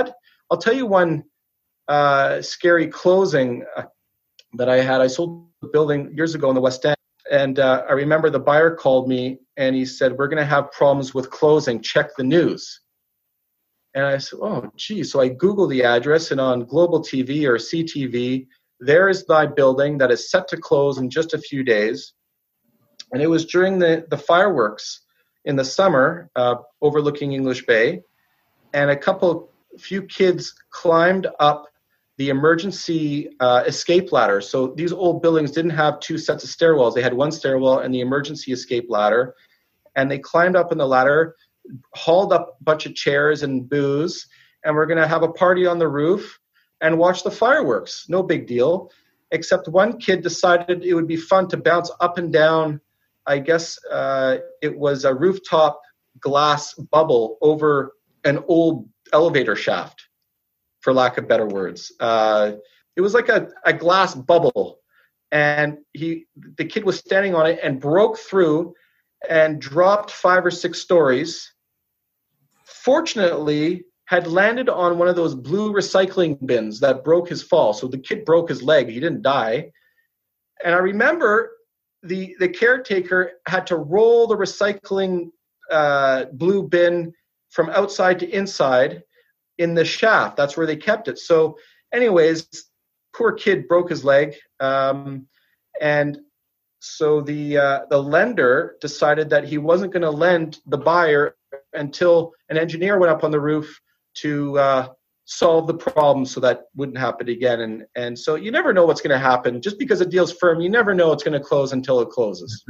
I'll tell you one uh, scary closing uh, that I had. I sold a building years ago in the West End, and uh, I remember the buyer called me and he said, "We're going to have problems with closing. Check the news." And I said, "Oh, geez." So I Googled the address, and on Global T V or C T V, there is my building that is set to close in just a few days. And it was during the, the fireworks in the summer, uh, overlooking English Bay. And a couple, few kids climbed up the emergency uh, escape ladder. So these old buildings didn't have two sets of stairwells. They had one stairwell and the emergency escape ladder. And they climbed up in the ladder, hauled up a bunch of chairs and booze, and we're going to have a party on the roof and watch the fireworks. No big deal, except one kid decided it would be fun to bounce up and down. I guess uh, it was a rooftop glass bubble over an old elevator shaft, for lack of better words. Uh, it was like a, a glass bubble, and he, the kid was standing on it and broke through and dropped five or six stories. Fortunately, had landed on one of those blue recycling bins that broke his fall. So the kid broke his leg. He didn't die. And I remember the the caretaker had to roll the recycling uh, blue bin from outside to inside in the shaft. That's where they kept it. So anyways, poor kid broke his leg. Um, and so the uh, the lender decided that he wasn't going to lend the buyer until an engineer went up on the roof to uh, solve the problem so that wouldn't happen again. And and so you never know what's going to happen. Just because a deal's firm, you never know it's going to close until it closes.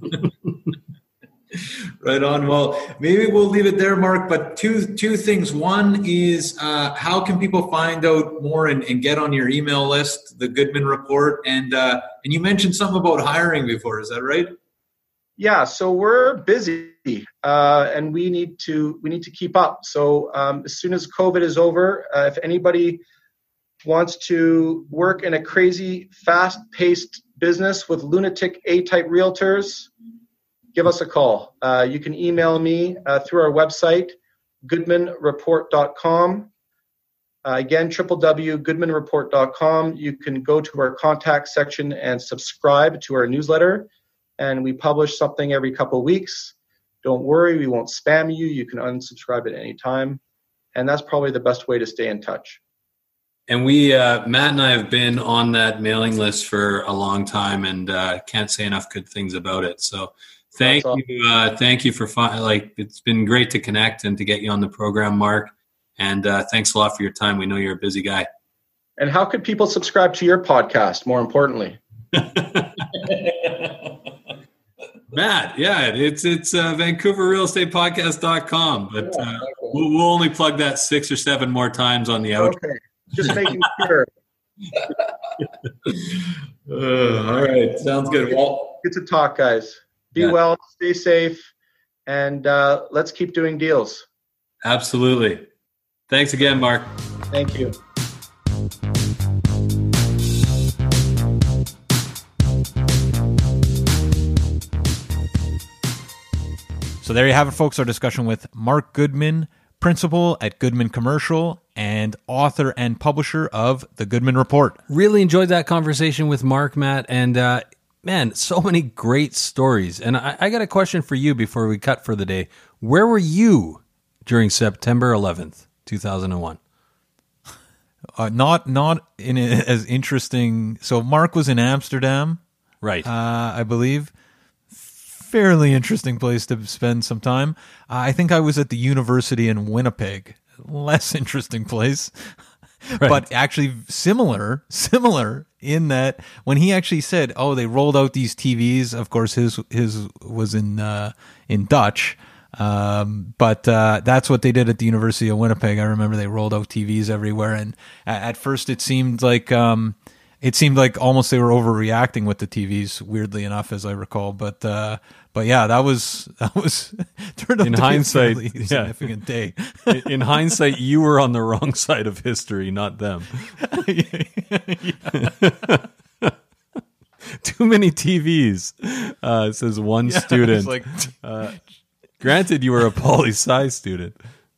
Right on. Well, maybe we'll leave it there, Mark. But two two things. One is uh, how can people find out more and, and get on your email list, the Goodman Report? And uh, and you mentioned something about hiring before. Is that right? Yeah. So we're busy, uh, and we need to we need to keep up. So um, as soon as COVID is over, uh, if anybody wants to work in a crazy, fast-paced business with lunatic A-type realtors, give us a call. Uh, you can email me uh, through our website, goodman report dot com. Uh, again, w w w dot goodman report dot com. You can go to our contact section and subscribe to our newsletter. And we publish something every couple of weeks. Don't worry, we won't spam you. You can unsubscribe at any time. And that's probably the best way to stay in touch. And we, uh, Matt and I have been on that mailing list for a long time, and uh, can't say enough good things about it. So thank That's you. Uh, thank you for, fi- like, it's been great to connect and to get you on the program, Mark. And uh, thanks a lot for your time. We know you're a busy guy. And how could people subscribe to your podcast, more importantly? Matt, yeah, it's it's uh, Vancouver Real Estate Podcast dot com, but uh, we'll, we'll only plug that six or seven more times on the outro. Okay, just making sure. Uh, all right, sounds good. Well, Good to talk, guys. Be Yeah. well, stay safe, and uh, let's keep doing deals. Absolutely. Thanks again, Mark. Thank you. So there you have it, folks, our discussion with Mark Goodman, principal at Goodman Commercial and author and publisher of The Goodman Report. Really enjoyed that conversation with Mark, Matt, and uh, man, so many great stories. And I, I got a question for you before we cut for the day. Where were you during September eleventh, two thousand one? Uh, not not in a, as interesting. So Mark was in Amsterdam, Right. uh, I believe. Fairly interesting place to spend some time. Uh, I think I was at the university in Winnipeg. Less interesting place. Right. But actually similar, similar in that when he actually said, "Oh, they rolled out these T Vs." Of course, his his was in uh, in Dutch, um, but uh, that's what they did at the University of Winnipeg. I remember they rolled out T Vs everywhere, and at, at first it seemed like um, it seemed like almost they were overreacting with the T Vs. Weirdly enough, as I recall, but uh, but yeah, that was that was turned out In to hindsight, be a fairly yeah. significant day. in, in hindsight, you were on the wrong side of history, not them. Too many T Vs, uh, says one Yeah, student. it's like, uh, granted, you were a poli-sci student.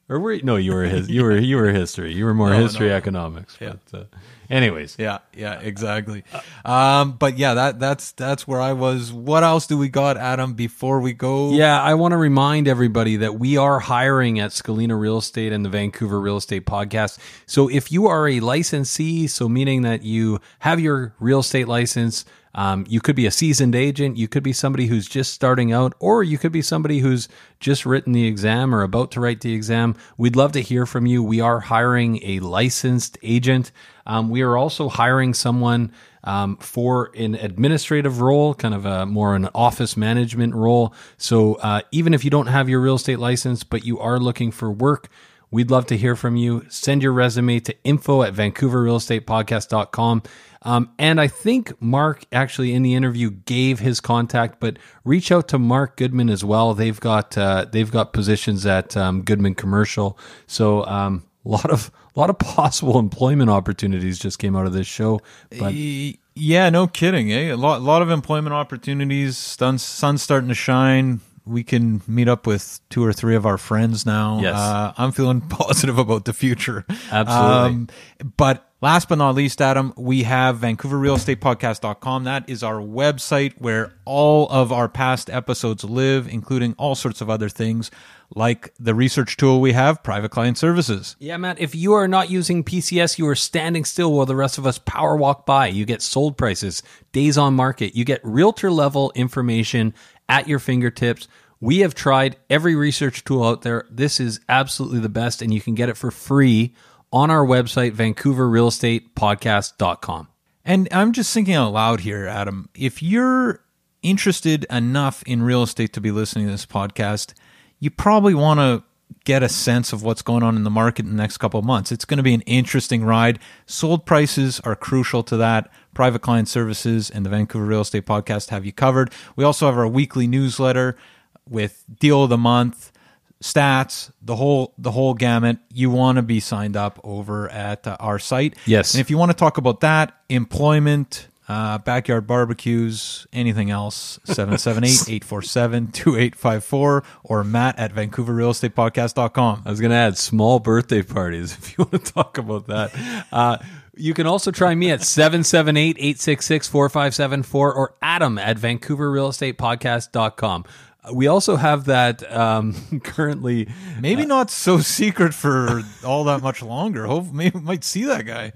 Or were you, no, you were his, you were you were history. You were more No, history no. economics. Yeah. But, uh, anyways, Yeah, yeah, exactly. Um, but yeah, that that's that's where I was. What else do we got, Adam? Before we go, yeah, I want to remind everybody that we are hiring at Scalina Real Estate and the Vancouver Real Estate Podcast. So if you are a licensee, so meaning that you have your real estate license. Um, you could be a seasoned agent, you could be somebody who's just starting out, or you could be somebody who's just written the exam or about to write the exam. We'd love to hear from you. We are hiring a licensed agent. Um, we are also hiring someone um, for an administrative role, kind of a more an office management role. So uh, even if you don't have your real estate license, but you are looking for work, we'd love to hear from you. Send your resume to info at vancouver real estate podcast dot com. Um, and I think Mark actually in the interview gave his contact, but reach out to Mark Goodman as well. They've got uh, they've got positions at um, Goodman Commercial. So um, a lot of a lot of possible employment opportunities just came out of this show. But Y- yeah, no kidding. Eh? A lot, lot of employment opportunities. Sun, sun's starting to shine. We can meet up with two or three of our friends now. Yes. Uh, I'm feeling positive about the future. Absolutely. But last but not least, Adam, we have vancouver real estate podcast dot com. That is our website where all of our past episodes live, including all sorts of other things like the research tool we have, Private Client Services. yeah, Matt, if you are not using P C S, you are standing still while the rest of us power walk by. You get sold prices, days on market. You get realtor level information at your fingertips. We have tried every research tool out there. This is absolutely the best, and you can get it for free on our website, vancouver real estate podcast dot com. And I'm just thinking out loud here, Adam. If you're interested enough in real estate to be listening to this podcast, you probably want to get a sense of what's going on in the market in the next couple of months. It's going to be an interesting ride. Sold prices are crucial to that. Private Client Services and the Vancouver Real Estate Podcast have you covered. We also have our weekly newsletter with Deal of the Month, stats, the whole the whole gamut. You want to be signed up over at uh, our site. Yes. And if you want to talk about that, employment, uh, backyard barbecues, anything else, seven seven eight, eight four seven, two eight five four or Matt at vancouver real estate podcast dot com. I was going to add small birthday parties if you want to talk about that. Uh, you can also try me at seven seven eight, eight six six, four five seven four or Adam at vancouver real estate podcast dot com. We also have that um, currently. Maybe not so secret for all that much longer. Hope maybe we might see that guy.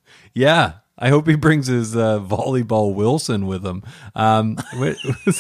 Yeah. I hope he brings his uh, volleyball Wilson with him. Um, where,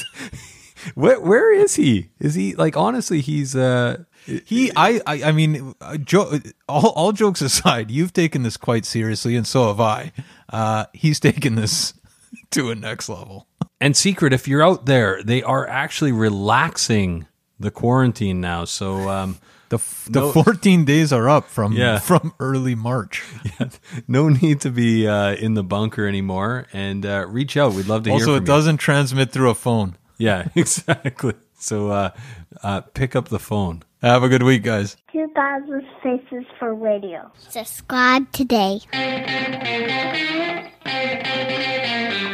where, where is he? Is he like, honestly, he's, uh, He, I, I, I mean, uh, jo- all, all jokes aside, you've taken this quite seriously, and so have I. Uh, he's taken this to a next level. And secret, if you're out there, they are actually relaxing the quarantine now. So, um, The f- the No- fourteen days are up from Yeah. from early March. yeah, no need to be uh, in the bunker anymore. And uh, reach out. We'd love to hear Also, from it you. doesn't transmit through a phone. Yeah, exactly. So uh, uh, pick up the phone. Have a good week, guys. two thousand Faces for Radio. Subscribe today.